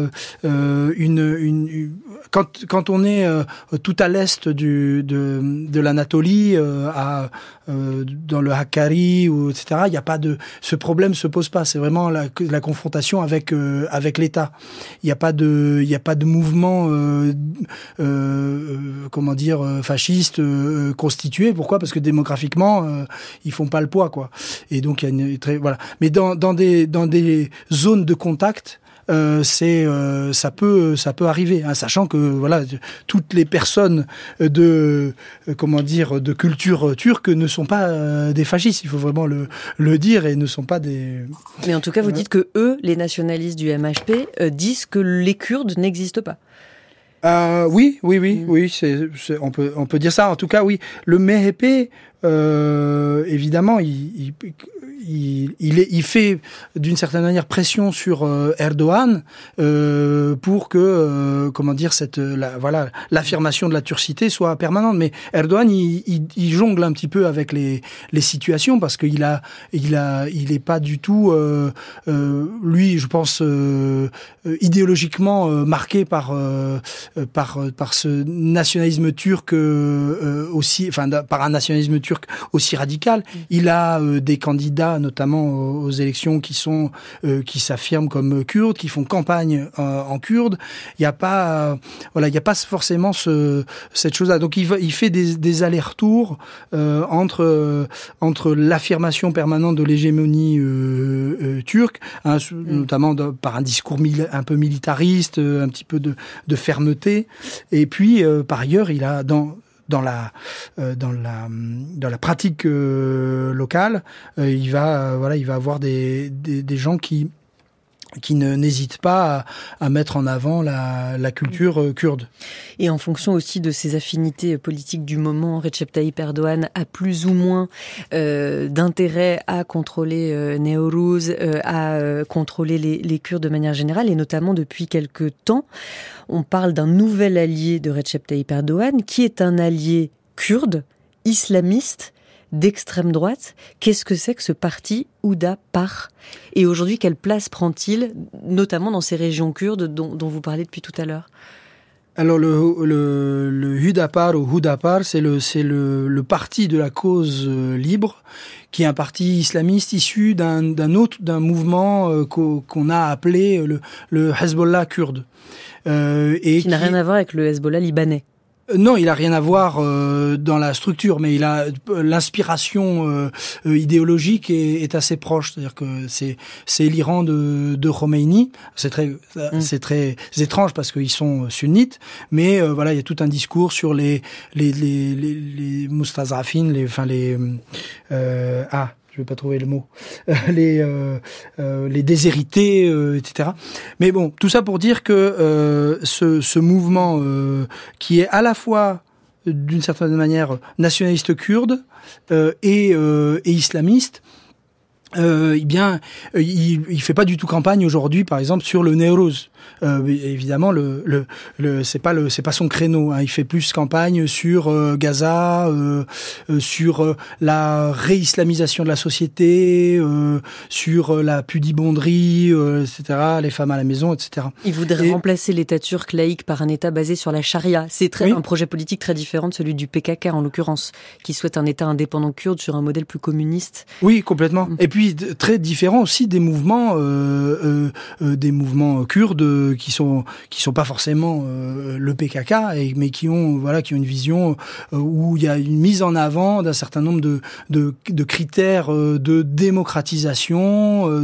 quand on est tout à l'est de l'Anatolie, dans le Hakkari etc. Il y a pas ce problème se pose pas. C'est vraiment la confrontation avec l'État. Il y a pas de mouvement fascistes constitués. Pourquoi? Parce que démographiquement, ils font pas le poids, quoi. Et donc il y a voilà. Mais dans des zones de contact, ça peut arriver, sachant que voilà, toutes les personnes de culture turque ne sont pas des fascistes, il faut vraiment le dire, et ne sont pas des... Mais en tout cas, vous dites que eux, les nationalistes du MHP, disent que les Kurdes n'existent pas. Oui, on peut dire ça. En tout cas, oui, le MHP, évidemment, il fait d'une certaine manière pression sur Erdogan pour que l'affirmation de la turcité soit permanente. Mais Erdogan, il jongle un petit peu avec les situations parce qu'il est pas du tout lui, je pense, idéologiquement marqué par ce nationalisme turc par un nationalisme turc aussi radical. Il a des candidats notamment aux élections qui s'affirment comme kurdes, qui font campagne en kurde. Il y a pas forcément cette chose-là. Donc il fait des allers-retours entre l'affirmation permanente de l'hégémonie turque, notamment par un discours un peu militariste, un petit peu de fermeté, et puis par ailleurs il a dans la pratique locale, il va avoir des gens qui n'hésitent pas à mettre en avant la culture kurde. Et en fonction aussi de ses affinités politiques du moment, Recep Tayyip Erdogan a plus ou moins d'intérêt à contrôler Newroz, à contrôler les Kurdes de manière générale, et notamment depuis quelque temps, on parle d'un nouvel allié de Recep Tayyip Erdogan, qui est un allié kurde, islamiste, d'extrême droite. Qu'est-ce que c'est que ce parti Hüdapar? Et aujourd'hui, quelle place prend-il, notamment dans ces régions kurdes dont vous parlez depuis tout à l'heure? Alors le Hüdapar ou Hüdapar, c'est le parti de la cause libre, qui est un parti islamiste issu d'un mouvement qu'on a appelé le Hezbollah kurde. Qui n'a rien à voir avec le Hezbollah libanais. Non, il a rien à voir dans la structure, mais il a l'inspiration idéologique est assez proche. C'est-à-dire que c'est l'Iran de Khomeini. C'est très étrange parce qu'ils sont sunnites, mais voilà, il y a tout un discours sur les mustazrafin, je vais pas trouver le mot, les déshérités, etc. Mais bon, tout ça pour dire que ce mouvement qui est à la fois d'une certaine manière nationaliste kurde et islamiste, il fait pas du tout campagne aujourd'hui, par exemple, sur le Newroz. Évidemment, c'est pas son créneau. Hein. Il fait plus campagne sur Gaza, sur la réislamisation de la société, sur la pudibonderie, etc. Les femmes à la maison, etc. Il voudrait remplacer l'État turc laïque par un État basé sur la charia. C'est un projet politique très différent de celui du PKK, en l'occurrence, qui souhaite un État indépendant kurde sur un modèle plus communiste. Oui, complètement. Et puis très différent aussi des mouvements kurdes qui sont pas forcément le PKK, mais qui ont une vision où il y a une mise en avant d'un certain nombre de critères de démocratisation,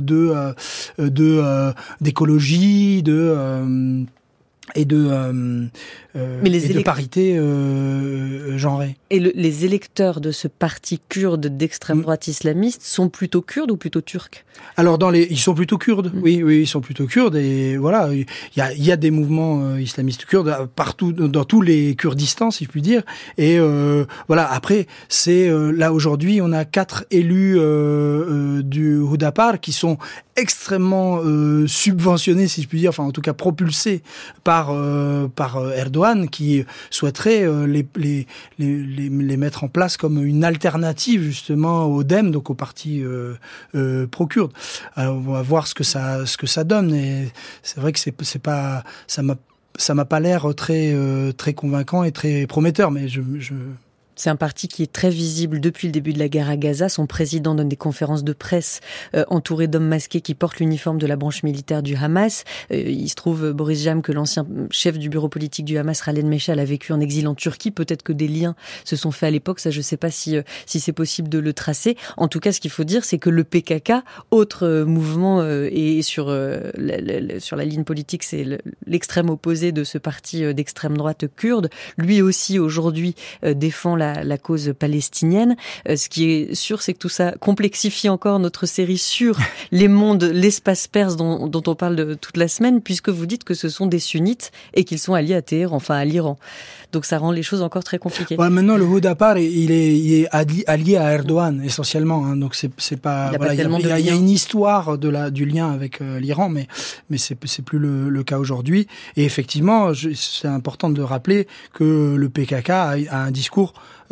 d'écologie, et de parité genrée. Et les électeurs de ce parti kurde d'extrême droite islamiste sont plutôt kurdes ou plutôt turcs ? Alors ils sont plutôt kurdes. Oui, ils sont plutôt kurdes, et voilà, il y a des mouvements islamistes kurdes partout dans tous les Kurdistans, si je puis dire. Et voilà, après c'est là aujourd'hui, on a 4 élus du Hudapar qui sont extrêmement subventionnés, si je puis dire, enfin en tout cas propulsés par Erdogan, qui souhaiterait les mettre en place comme une alternative justement au DEM, donc au parti pro-kurde. Alors on va voir ce que ça donne, et c'est vrai que c'est pas, ça m'a pas l'air très convaincant et très prometteur, mais C'est un parti qui est très visible depuis le début de la guerre à Gaza. Son président donne des conférences de presse entouré d'hommes masqués qui portent l'uniforme de la branche militaire du Hamas. Il se trouve, Boris Jam, que l'ancien chef du bureau politique du Hamas, Khaled Meshal, a vécu en exil en Turquie. Peut-être que des liens se sont faits à l'époque. Ça, je ne sais pas si c'est possible de le tracer. En tout cas, ce qu'il faut dire, c'est que le PKK, autre mouvement, et sur la ligne politique, c'est l'extrême opposé de ce parti d'extrême droite kurde. Lui aussi, aujourd'hui, défend la cause palestinienne. Ce qui est sûr, c'est que tout ça complexifie encore notre série sur les mondes, l'espace perse dont on parle toute la semaine, puisque vous dites que ce sont des sunnites et qu'ils sont alliés à Téhéran, enfin à l'Iran. Donc ça rend les choses encore très compliquées. Ouais, maintenant, le Hudapar, il est allié à Erdogan, essentiellement. Hein, donc c'est pas... Il y a une histoire du lien avec l'Iran, mais c'est plus le cas aujourd'hui. Et effectivement, c'est important de rappeler que le PKK a un discours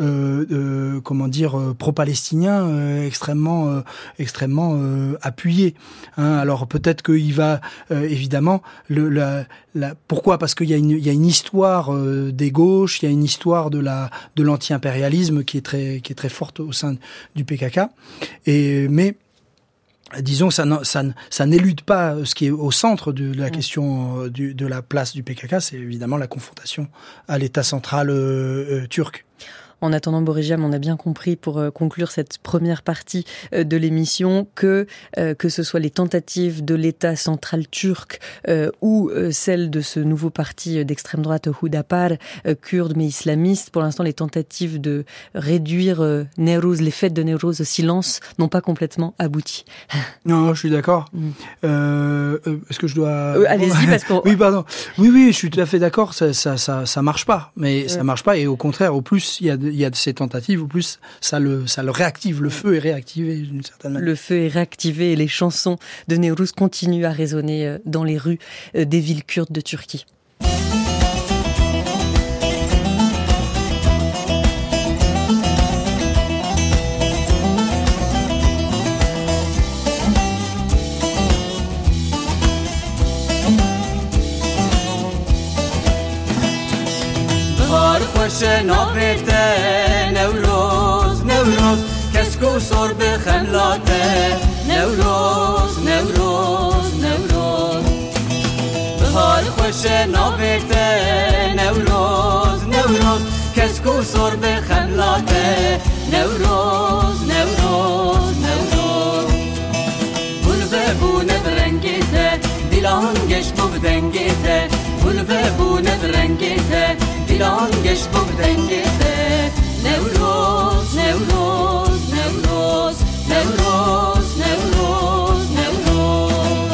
pro-palestinien extrêmement appuyé. Hein, alors peut-être qu'il va évidemment pourquoi ? Parce qu'il y a une histoire des gauches, il y a une histoire de l'anti-impérialisme qui est très forte au sein du PKK. Mais disons, ça n'élude pas ce qui est au centre de la question de la place du PKK, c'est évidemment la confrontation à l'État central turc. En attendant, Boris Jam, on a bien compris, pour conclure cette première partie de l'émission, que ce soit les tentatives de l'État central turc ou celles de ce nouveau parti d'extrême droite Hudapar, kurde mais islamiste, pour l'instant les tentatives de réduire Newroz, les fêtes de Newroz au silence, n'ont pas complètement abouti. Non, je suis d'accord. Est-ce que je dois... allez-y, parce qu'on... Oui, pardon. Oui, je suis tout à fait d'accord, ça marche pas. Mais ça marche pas, et au contraire, au plus il y a de ces tentatives, au plus ça le réactive, le feu est réactivé d'une certaine manière. Le feu est réactivé et les chansons de Newroz continuent à résonner dans les rues des villes kurdes de Turquie. نوروز نوروز کسکو سر به خملاته نوروز نوروز نوروز بهار خوش نوبته نوروز نوروز كسكو صور بخملاته نوروز نوروز نوروز بونه برنگیته دیلانگش بو بدنگیته بونه برنگیته دیلانگش بو بدنگیته نوروز نوروز نوروز نوروز نوروز نوروز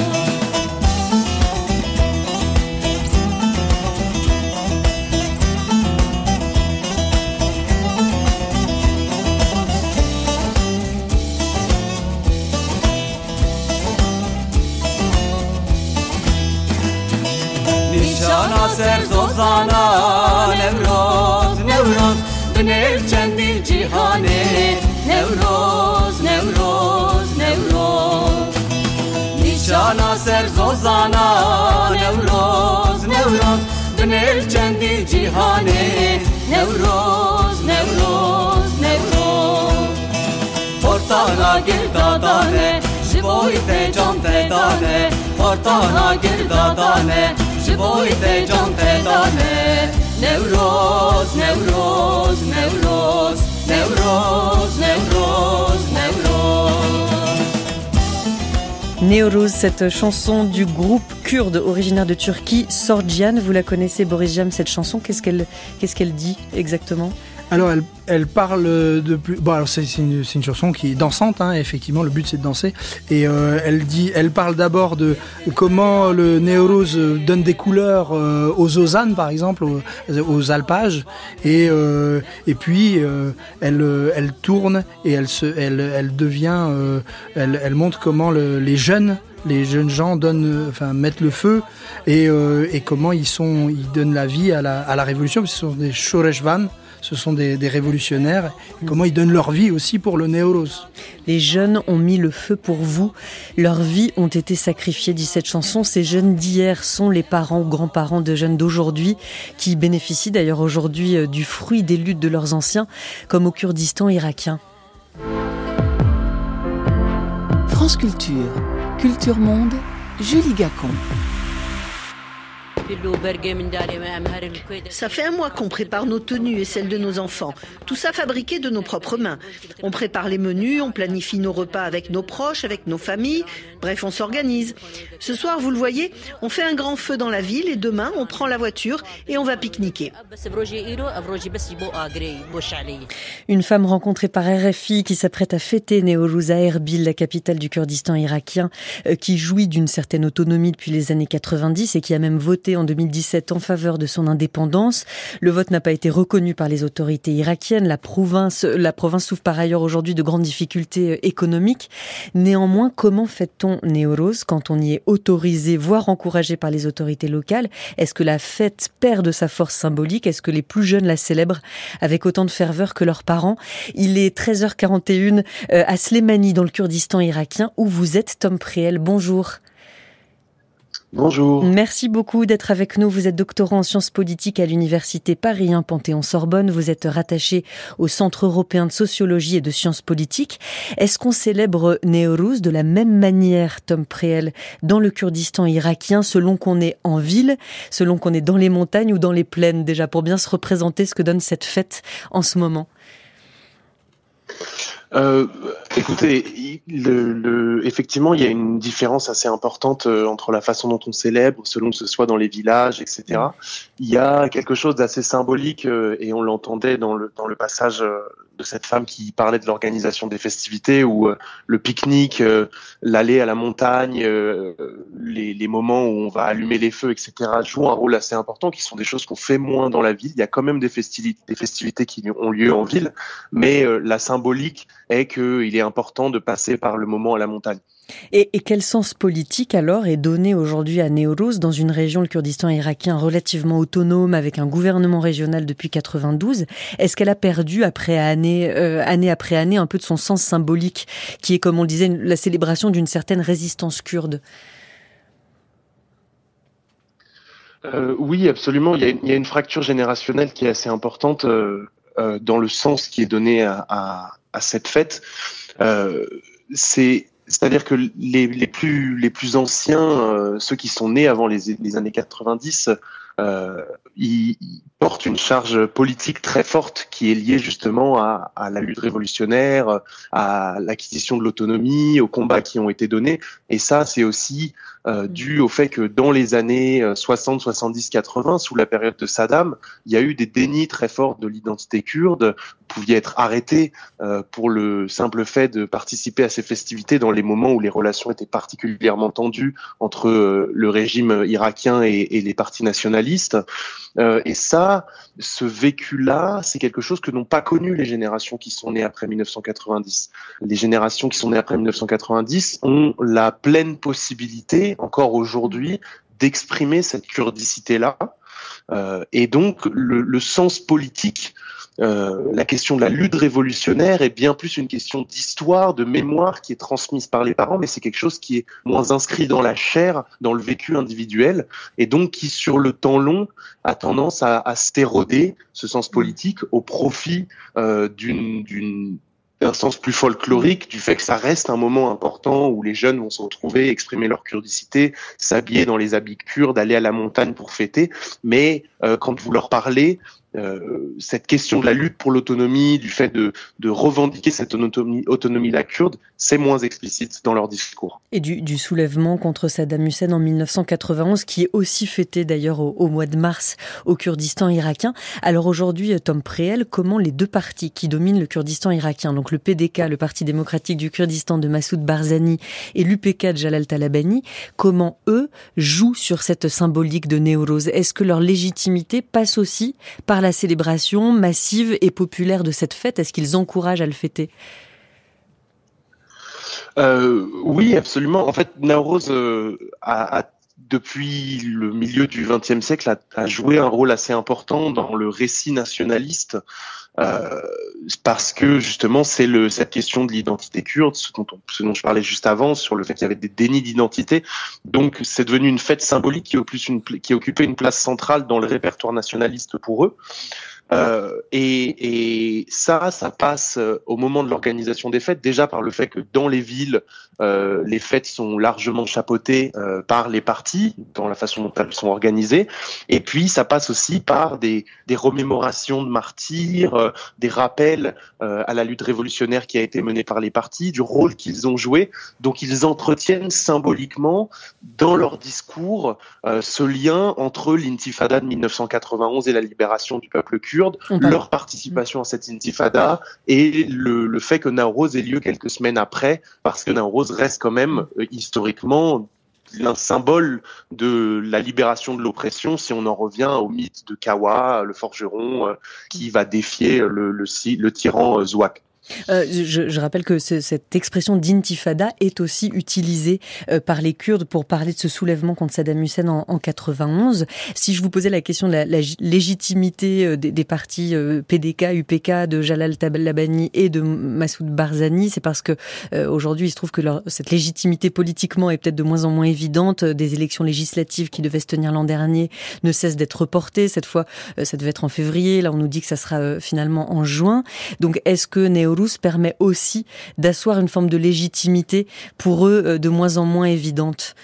نشانا سر زوزانا نوروز نوروز بنر چندی جهانه نوروز نوروز نوروز نشانا سر زوزانا نوروز نوروز بنر چندی جهانه نوروز نوروز نوروز فرتانا گردادانه جبویت جان فدانه فرتانا گردادانه جبویت جان فدانه نوروز نوروز نوروز نوروز نوروز نوروز Newroz, cette chanson du groupe kurde originaire de Turquie, Sorgian, vous la connaissez Boris Jam, cette chanson, qu'est-ce qu'elle dit exactement ? Alors elle parle de plus. Bon, alors c'est une chanson qui est dansante, hein, effectivement. Le but c'est de danser. Et elle parle d'abord de comment le Newroz donne des couleurs aux hosannes, par exemple, aux alpages. Et puis elle tourne et elle devient. Elle montre comment les jeunes gens mettent le feu et comment ils donnent la vie à la révolution. Ce sont des Shoreshvan. Ce sont des révolutionnaires, et comment ils donnent leur vie aussi pour le Newroz. Les jeunes ont mis le feu pour vous, leurs vies ont été sacrifiées, dit cette chanson. Ces jeunes d'hier sont les parents ou grands-parents de jeunes d'aujourd'hui, qui bénéficient d'ailleurs aujourd'hui du fruit des luttes de leurs anciens, comme au Kurdistan irakien. France Culture, Culture Monde, Julie Gacon. Ça fait un mois qu'on prépare nos tenues et celles de nos enfants. Tout ça fabriqué de nos propres mains. On prépare les menus, on planifie nos repas avec nos proches, avec nos familles. Bref, on s'organise. Ce soir, vous le voyez, on fait un grand feu dans la ville et demain, on prend la voiture et on va pique-niquer. Une femme rencontrée par RFI qui s'apprête à fêter Newroz à Erbil, la capitale du Kurdistan irakien, qui jouit d'une certaine autonomie depuis les années 90 et qui a même voté en 2017 en faveur de son indépendance. Le vote n'a pas été reconnu par les autorités irakiennes. La province souffre par ailleurs aujourd'hui de grandes difficultés économiques. Néanmoins, comment fête-t-on Newroz quand on y est autorisé, voire encouragé par les autorités locales ? Est-ce que la fête perd de sa force symbolique ? Est-ce que les plus jeunes la célèbrent avec autant de ferveur que leurs parents ? Il est 13h41 à Slémanie, dans le Kurdistan irakien, où vous êtes, Tom Préel. Bonjour. Bonjour. Merci beaucoup d'être avec nous. Vous êtes doctorant en sciences politiques à l'université Paris 1 Panthéon-Sorbonne. Vous êtes rattaché au Centre européen de sociologie et de sciences politiques. Est-ce qu'on célèbre Newroz de la même manière, Tom Préel, dans le Kurdistan irakien, selon qu'on est en ville, selon qu'on est dans les montagnes ou dans les plaines, déjà, pour bien se représenter ce que donne cette fête en ce moment ? Écoutez, effectivement, il y a une différence assez importante entre la façon dont on célèbre, selon que ce soit dans les villages, etc. Il y a quelque chose d'assez symbolique, et on l'entendait dans le passage de cette femme qui parlait de l'organisation des festivités, où le pique-nique, l'aller à la montagne, les moments où on va allumer les feux, etc., jouent un rôle assez important, qui sont des choses qu'on fait moins dans la ville. Il y a quand même des festivités qui ont lieu en ville, mais la symbolique est qu'il est important de passer par le moment à la montagne. Et quel sens politique alors est donné aujourd'hui à Newroz dans une région, le Kurdistan irakien, relativement autonome avec un gouvernement régional depuis 92 ? Est-ce qu'elle a perdu année après année un peu de son sens symbolique qui est, comme on le disait, la célébration d'une certaine résistance kurde ? Oui, absolument. Il y a une fracture générationnelle qui est assez importante dans le sens qui est donné à cette fête. C'est-à-dire que les plus anciens, ceux qui sont nés avant les années 90, ils portent une charge politique très forte qui est liée justement à la lutte révolutionnaire, à l'acquisition de l'autonomie, aux combats qui ont été donnés. Et ça, c'est aussi dû au fait que dans les années 60, 70, 80, sous la période de Saddam, il y a eu des dénis très forts de l'identité kurde. Vous pouviez être arrêté pour le simple fait de participer à ces festivités dans les moments où les relations étaient particulièrement tendues entre le régime irakien et les partis nationalistes. Et ça, ce vécu-là, c'est quelque chose que n'ont pas connu les générations qui sont nées après 1990. Les générations qui sont nées après 1990 ont la pleine possibilité, encore aujourd'hui, d'exprimer cette kurdicité-là. Et donc, le sens politique, la question de la lutte révolutionnaire est bien plus une question d'histoire, de mémoire qui est transmise par les parents, mais c'est quelque chose qui est moins inscrit dans la chair, dans le vécu individuel, et donc qui, sur le temps long, a tendance à s'éroder, ce sens politique, au profit d'un sens plus folklorique, du fait que ça reste un moment important où les jeunes vont se retrouver, exprimer leur kurdicité, s'habiller dans les habits kurdes, aller à la montagne pour fêter, mais quand vous leur parlez, cette question de la lutte pour l'autonomie, du fait de revendiquer cette autonomie-là kurde, c'est moins explicite dans leur discours. Et du soulèvement contre Saddam Hussein en 1991, qui est aussi fêté d'ailleurs au mois de mars au Kurdistan irakien. Alors aujourd'hui, Tom Préel, comment les deux partis qui dominent le Kurdistan irakien, donc le PDK, le Parti démocratique du Kurdistan de Massoud Barzani, et l'UPK de Jalal Talabani, comment eux jouent sur cette symbolique de Newroz? Est-ce que leur légitimité passe aussi par la célébration massive et populaire de cette fête? Est-ce qu'ils encouragent à le fêter? Oui, absolument. En fait, Nowroz depuis le milieu du XXe siècle, a joué un rôle assez important dans le récit nationaliste, parce que justement, c'est cette question de l'identité kurde, ce dont je parlais juste avant, sur le fait qu'il y avait des dénis d'identité. Donc, c'est devenu une fête symbolique qui occupait une place centrale dans le répertoire nationaliste pour eux. Et ça passe au moment de l'organisation des fêtes, déjà par le fait que dans les villes, les fêtes sont largement chapeautées par les partis, dans la façon dont elles sont organisées. Et puis, ça passe aussi par des remémorations de martyrs, des rappels à la lutte révolutionnaire qui a été menée par les partis, du rôle qu'ils ont joué. Donc, ils entretiennent symboliquement, dans leur discours, ce lien entre l'intifada de 1991 et la libération du peuple kurde, leur participation à cette intifada et le fait que Nowroz ait lieu quelques semaines après, parce que Nowroz reste quand même historiquement un symbole de la libération de l'oppression, si on en revient au mythe de Kawa, le forgeron qui va défier le tyran Zouak. Je rappelle que cette expression d'intifada est aussi utilisée par les Kurdes pour parler de ce soulèvement contre Saddam Hussein en 91. Si je vous posais la question de la légitimité des partis PDK, UPK, de Jalal Talabani et de Massoud Barzani, c'est parce que aujourd'hui il se trouve que cette légitimité politiquement est peut-être de moins en moins évidente. Des élections législatives qui devaient se tenir l'an dernier ne cessent d'être reportées. Cette fois, ça devait être en février. Là, on nous dit que ça sera finalement en juin. Donc, est-ce que Newroz permet aussi d'asseoir une forme de légitimité pour eux de moins en moins évidente?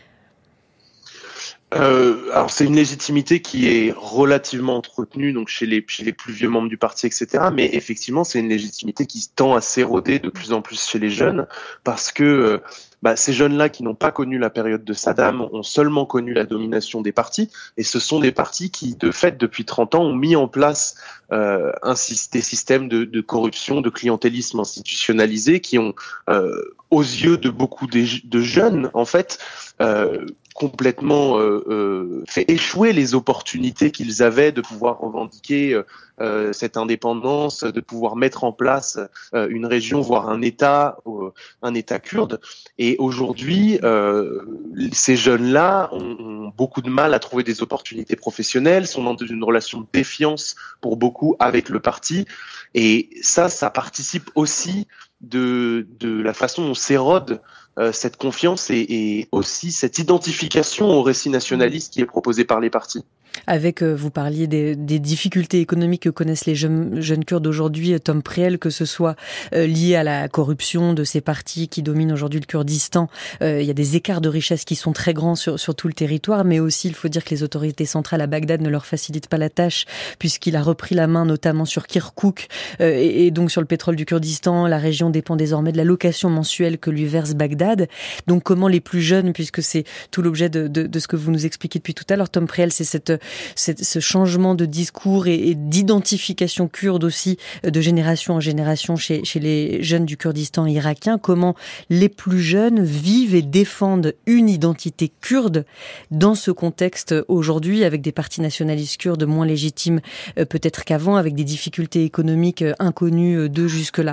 Alors c'est une légitimité qui est relativement entretenue donc chez les plus vieux membres du parti, etc. Mais effectivement c'est une légitimité qui tend à s'éroder de plus en plus chez les jeunes, parce que ces jeunes-là qui n'ont pas connu la période de Saddam ont seulement connu la domination des partis, et ce sont des partis qui, de fait, depuis 30 ans, ont mis en place des systèmes de corruption, de clientélisme institutionnalisé, qui ont, aux yeux de beaucoup de jeunes, en fait, complètement fait échouer les opportunités qu'ils avaient de pouvoir revendiquer cette indépendance, de pouvoir mettre en place une région, voire un État kurde. Et aujourd'hui, ces jeunes-là ont beaucoup de mal à trouver des opportunités professionnelles, sont dans une relation de défiance pour beaucoup avec le parti. Et ça participe aussi de la façon dont s'érode cette confiance et aussi cette identification au récit nationaliste qui est proposé par les partis. Avec, vous parliez des difficultés économiques que connaissent les jeunes Kurdes aujourd'hui, Tom Priel, que ce soit lié à la corruption de ces partis qui dominent aujourd'hui le Kurdistan. Il y a des écarts de richesse qui sont très grands sur tout le territoire, mais aussi il faut dire que les autorités centrales à Bagdad ne leur facilitent pas la tâche, puisqu'il a repris la main notamment sur Kirkouk et donc sur le pétrole du Kurdistan. La région dépend désormais de la location mensuelle que lui verse Bagdad. Donc comment les plus jeunes, puisque c'est tout l'objet de ce que vous nous expliquez depuis tout à l'heure, Tom Priel, c'est ce changement de discours et d'identification kurde aussi de génération en génération chez les jeunes du Kurdistan irakien. Comment les plus jeunes vivent et défendent une identité kurde dans ce contexte aujourd'hui, avec des partis nationalistes kurdes moins légitimes peut-être qu'avant, avec des difficultés économiques inconnues d'eux jusque-là?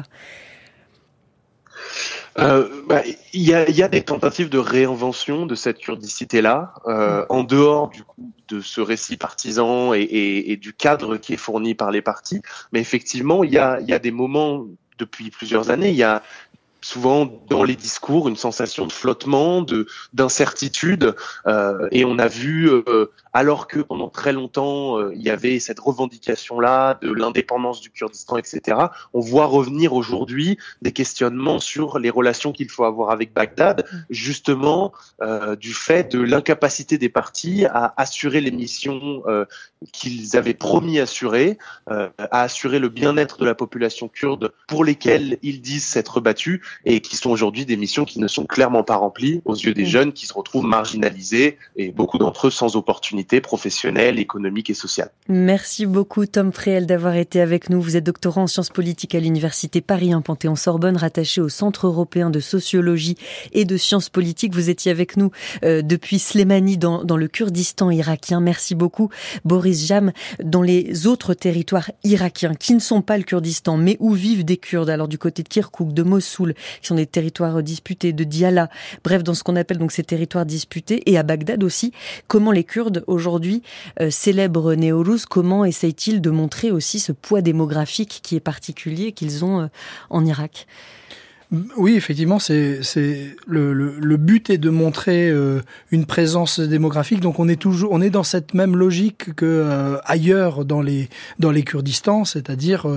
Il y a des tentatives de réinvention de cette kurdicité-là, en dehors du coup de ce récit partisan et du cadre qui est fourni par les partis. Mais effectivement, il y a des moments depuis plusieurs années, il y a souvent dans les discours une sensation de flottement, d'incertitude, et on a vu, alors que pendant très longtemps il y avait cette revendication-là de l'indépendance du Kurdistan, etc., on voit revenir aujourd'hui des questionnements sur les relations qu'il faut avoir avec Bagdad, justement du fait de l'incapacité des partis à assurer les missions qu'ils avaient promis assurer, à assurer le bien-être de la population kurde pour lesquelles ils disent s'être battus, et qui sont aujourd'hui des missions qui ne sont clairement pas remplies aux yeux des jeunes qui se retrouvent marginalisés et beaucoup d'entre eux sans opportunités professionnelles, économiques et sociales. Merci beaucoup Tom Priel d'avoir été avec nous. Vous êtes doctorant en sciences politiques à l'université Paris 1 Panthéon-Sorbonne, rattaché au Centre européen de sociologie et de sciences politiques. Vous étiez avec nous depuis Slémanie dans le Kurdistan irakien. Merci beaucoup Boris Jam. Dans les autres territoires irakiens qui ne sont pas le Kurdistan mais où vivent des Kurdes, alors du côté de Kirkouk, de Mossoul, qui sont des territoires disputés, de Diyala, bref, dans ce qu'on appelle donc ces territoires disputés, et à Bagdad aussi, comment les Kurdes aujourd'hui célèbrent Newrouz, comment essayent-ils de montrer aussi ce poids démographique qui est particulier qu'ils ont en Irak? Oui, effectivement, c'est le but est de montrer une présence démographique. Donc on est dans cette même logique que ailleurs dans les Kurdistans, c'est-à-dire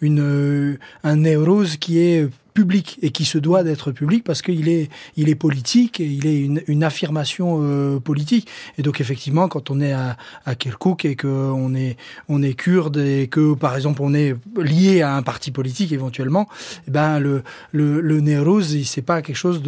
un Newrouz qui est public et qui se doit d'être public parce qu'il est politique et il est une affirmation politique. Et donc effectivement, quand on est à Kirkouk et que on est kurde et que par exemple on est lié à un parti politique éventuellement, eh ben le Newrouz, c'est pas quelque chose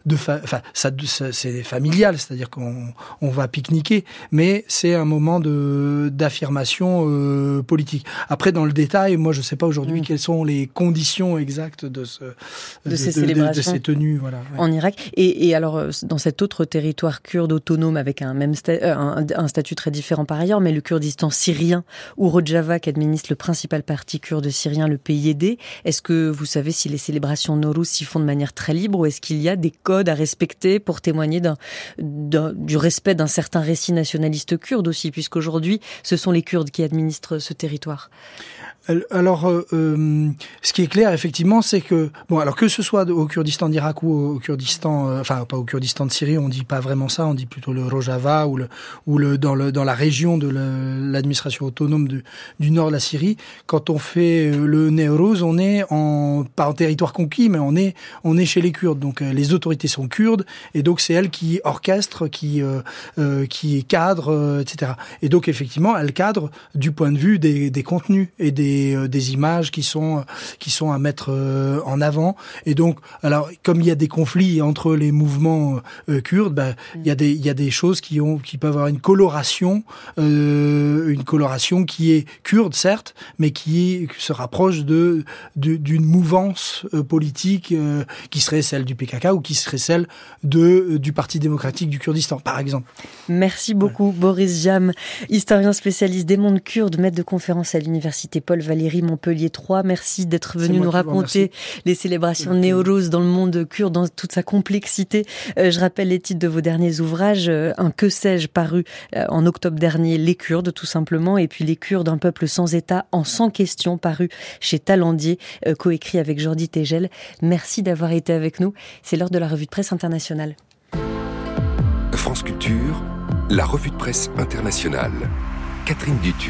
c'est familial, c'est-à-dire qu'on va pique-niquer, mais c'est un moment d'affirmation politique. Après dans le détail, moi je sais pas aujourd'hui quelles sont les conditions exactes de ces célébrations, de ces tenues, voilà, ouais. En Irak. Et alors, dans cet autre territoire kurde autonome avec un statut très différent par ailleurs, mais le Kurdistan syrien, où Rojava, qui administre le principal parti kurde syrien, le PYD, est-ce que vous savez si les célébrations Nowruz s'y font de manière très libre, ou est-ce qu'il y a des codes à respecter pour témoigner du respect d'un certain récit nationaliste kurde aussi, puisqu'aujourd'hui, ce sont les Kurdes qui administrent ce territoire? Alors, ce qui est clair, effectivement, c'est que alors que ce soit au Kurdistan d'Irak ou au Kurdistan, pas au Kurdistan de Syrie, on dit pas vraiment ça, on dit plutôt le Rojava ou dans la région de l'administration autonome du nord de la Syrie. Quand on fait le Newrouz, on est pas en territoire conquis, mais on est chez les Kurdes. Donc les autorités sont kurdes et donc c'est elles qui orchestrent, qui cadrent, etc. Et donc effectivement, elles cadrent du point de vue des contenus et des images qui sont à mettre en avant. Et donc, alors comme il y a des conflits entre les mouvements kurdes, il y a des choses qui peuvent avoir une coloration qui est kurde certes, mais qui se rapproche d'une mouvance politique qui serait celle du PKK ou qui serait celle du Parti démocratique du Kurdistan, par exemple. Merci beaucoup, Boris Jam, historien spécialiste des mondes kurdes, maître de conférence à l'université Paul Valéry Montpellier 3. Merci d'être venu nous raconter les célébration Nowruz dans le monde kurde dans toute sa complexité. Je rappelle les titres de vos derniers ouvrages. Un Que sais-je paru en octobre dernier, Les Kurdes tout simplement, et puis Les Kurdes, un peuple sans État en 100 questions, paru chez Talendier, coécrit avec Jordi Tegel. Merci d'avoir été avec nous. C'est l'heure de la revue de presse internationale. France Culture, la revue de presse internationale. Catherine Dutu.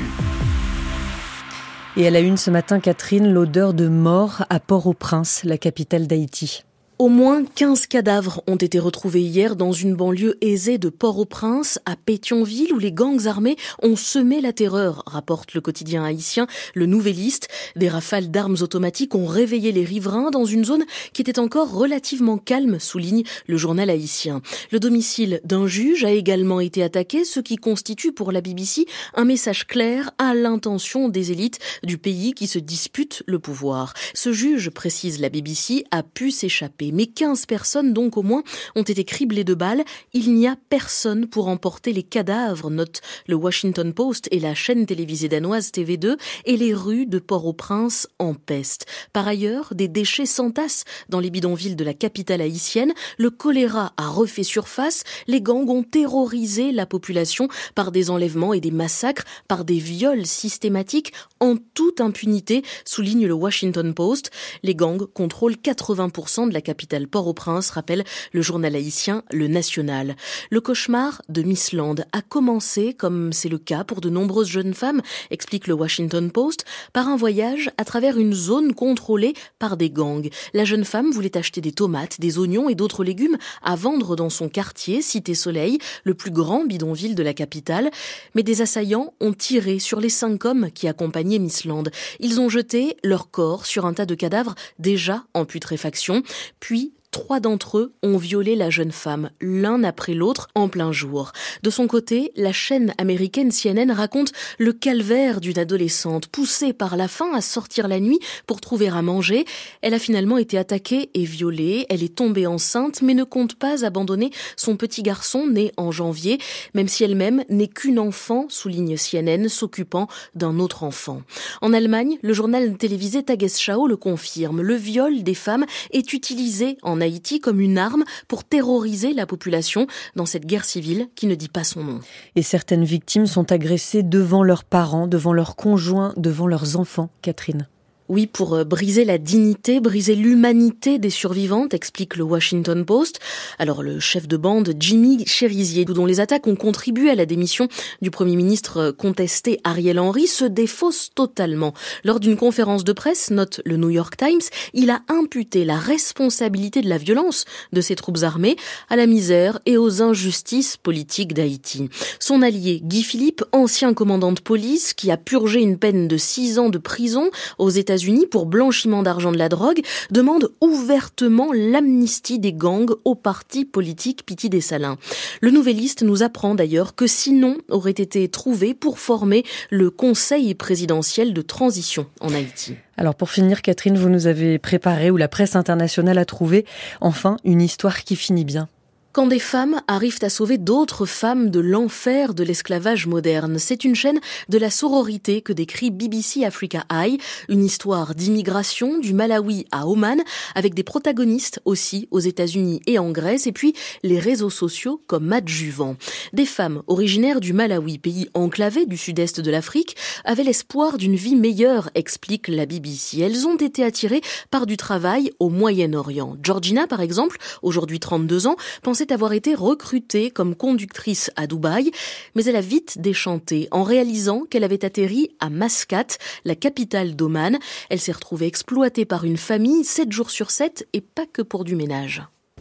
Et à la une ce matin, Catherine, l'odeur de mort à Port-au-Prince, la capitale d'Haïti. Au moins 15 cadavres ont été retrouvés hier dans une banlieue aisée de Port-au-Prince, à Pétionville, où les gangs armés ont semé la terreur, rapporte le quotidien haïtien Le Nouvelliste. Des rafales d'armes automatiques ont réveillé les riverains dans une zone qui était encore relativement calme, souligne le journal haïtien. Le domicile d'un juge a également été attaqué, ce qui constitue pour la BBC un message clair à l'intention des élites du pays qui se disputent le pouvoir. Ce juge, précise la BBC, a pu s'échapper. Mais 15 personnes donc au moins ont été criblées de balles. Il n'y a personne pour emporter les cadavres, note le Washington Post et la chaîne télévisée danoise TV2, et les rues de Port-au-Prince empestent. Par ailleurs, des déchets s'entassent dans les bidonvilles de la capitale haïtienne. Le choléra a refait surface. Les gangs ont terrorisé la population par des enlèvements et des massacres, par des viols systématiques en toute impunité, souligne le Washington Post. Les gangs contrôlent 80% de la capitale Port-au-Prince, rappelle le journal haïtien Le National. Le cauchemar de Miss Land a commencé, comme c'est le cas pour de nombreuses jeunes femmes, explique le Washington Post, par un voyage à travers une zone contrôlée par des gangs. La jeune femme voulait acheter des tomates, des oignons et d'autres légumes à vendre dans son quartier, Cité Soleil, le plus grand bidonville de la capitale. Mais des assaillants ont tiré sur les 5 hommes qui accompagnaient Miss Land. Ils ont jeté leur corps sur un tas de cadavres déjà en putréfaction. Puis, 3 d'entre eux ont violé la jeune femme, l'un après l'autre, en plein jour. De son côté, la chaîne américaine CNN raconte le calvaire d'une adolescente poussée par la faim à sortir la nuit pour trouver à manger. Elle a finalement été attaquée et violée. Elle est tombée enceinte, mais ne compte pas abandonner son petit garçon né en janvier, même si elle-même n'est qu'une enfant, souligne CNN, s'occupant d'un autre enfant. En Allemagne, le journal télévisé Tagesschau le confirme. Le viol des femmes est utilisé en Haïti comme une arme pour terroriser la population dans cette guerre civile qui ne dit pas son nom. Et certaines victimes sont agressées devant leurs parents, devant leurs conjoints, devant leurs enfants, Catherine. Oui, pour briser la dignité, briser l'humanité des survivantes, explique le Washington Post. Alors le chef de bande Jimmy Cherizier, dont les attaques ont contribué à la démission du Premier ministre contesté Ariel Henry, se défausse totalement. Lors d'une conférence de presse, note le New York Times, il a imputé la responsabilité de la violence de ses troupes armées à la misère et aux injustices politiques d'Haïti. Son allié Guy Philippe, ancien commandant de police, qui a purgé une peine de 6 ans de prison aux États-Unis pour blanchiment d'argent de la drogue, demande ouvertement l'amnistie des gangs au parti politique Piti Dessalins. Le Nouvelliste nous apprend d'ailleurs que 6 noms auraient été trouvés pour former le Conseil présidentiel de transition en Haïti. Alors pour finir, Catherine, vous nous avez préparé, ou la presse internationale a trouvé, enfin, une histoire qui finit bien. Quand des femmes arrivent à sauver d'autres femmes de l'enfer de l'esclavage moderne, c'est une chaîne de la sororité que décrit BBC Africa Eye, une histoire d'immigration du Malawi à Oman, avec des protagonistes aussi aux États-Unis et en Grèce, et puis les réseaux sociaux comme adjuvants. Des femmes originaires du Malawi, pays enclavé du sud-est de l'Afrique, avaient l'espoir d'une vie meilleure, explique la BBC. Elles ont été attirées par du travail au Moyen-Orient. Georgina, par exemple, aujourd'hui 32 ans, pensait avoir été recrutée comme conductrice à Dubaï, mais elle a vite déchanté en réalisant qu'elle avait atterri à Mascate, la capitale d'Oman. Elle s'est retrouvée exploitée par une famille 7 jours sur 7 et pas que pour du ménage.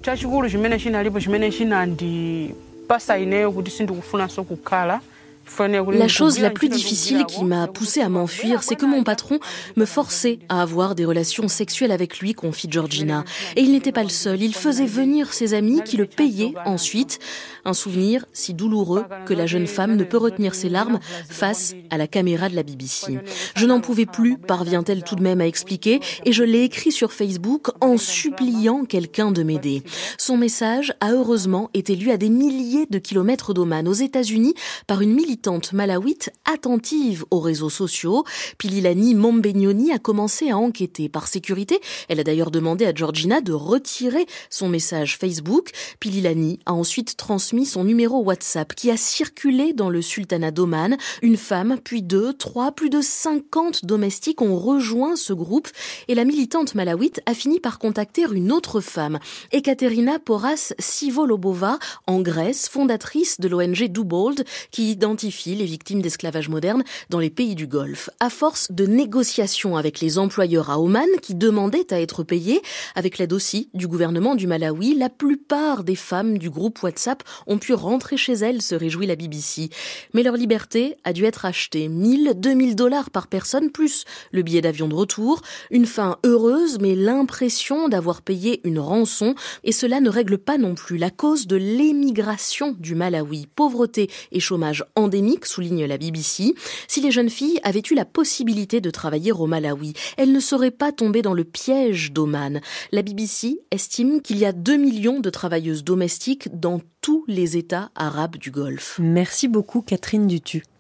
La chose la plus difficile qui m'a poussée à m'enfuir, c'est que mon patron me forçait à avoir des relations sexuelles avec lui, confie Georgina. Et il n'était pas le seul, il faisait venir ses amis qui le payaient ensuite. Un souvenir si douloureux que la jeune femme ne peut retenir ses larmes face à la caméra de la BBC. Je n'en pouvais plus, parvient-elle tout de même à expliquer, et je l'ai écrit sur Facebook en suppliant quelqu'un de m'aider. Son message a heureusement été lu à des milliers de kilomètres d'Oman, aux États-Unis, par une militante militante malawite attentive aux réseaux sociaux. Pililani Mambenyoni a commencé à enquêter par sécurité. Elle a d'ailleurs demandé à Georgina de retirer son message Facebook. Pililani a ensuite transmis son numéro WhatsApp qui a circulé dans le sultanat d'Oman. Une femme, puis 2, 3, plus de 50 domestiques ont rejoint ce groupe et la militante malawite a fini par contacter une autre femme, Ekaterina Poras Sivolobova, en Grèce, fondatrice de l'ONG Dubold, qui identifie les victimes d'esclavage moderne dans les pays du Golfe. À force de négociations avec les employeurs à Oman, qui demandaient à être payés, avec l'aide aussi du gouvernement du Malawi, la plupart des femmes du groupe WhatsApp ont pu rentrer chez elles, se réjouit la BBC. Mais leur liberté a dû être achetée. 1 000-2 000 $ par personne, plus le billet d'avion de retour. Une fin heureuse, mais l'impression d'avoir payé une rançon. Et cela ne règle pas non plus la cause de l'émigration du Malawi. Pauvreté et chômage endémique, souligne la BBC. Si les jeunes filles avaient eu la possibilité de travailler au Malawi, elles ne seraient pas tombées dans le piège d'Oman. La BBC estime qu'il y a 2 millions de travailleuses domestiques dans tous les États arabes du Golfe. Merci beaucoup Catherine Dutu.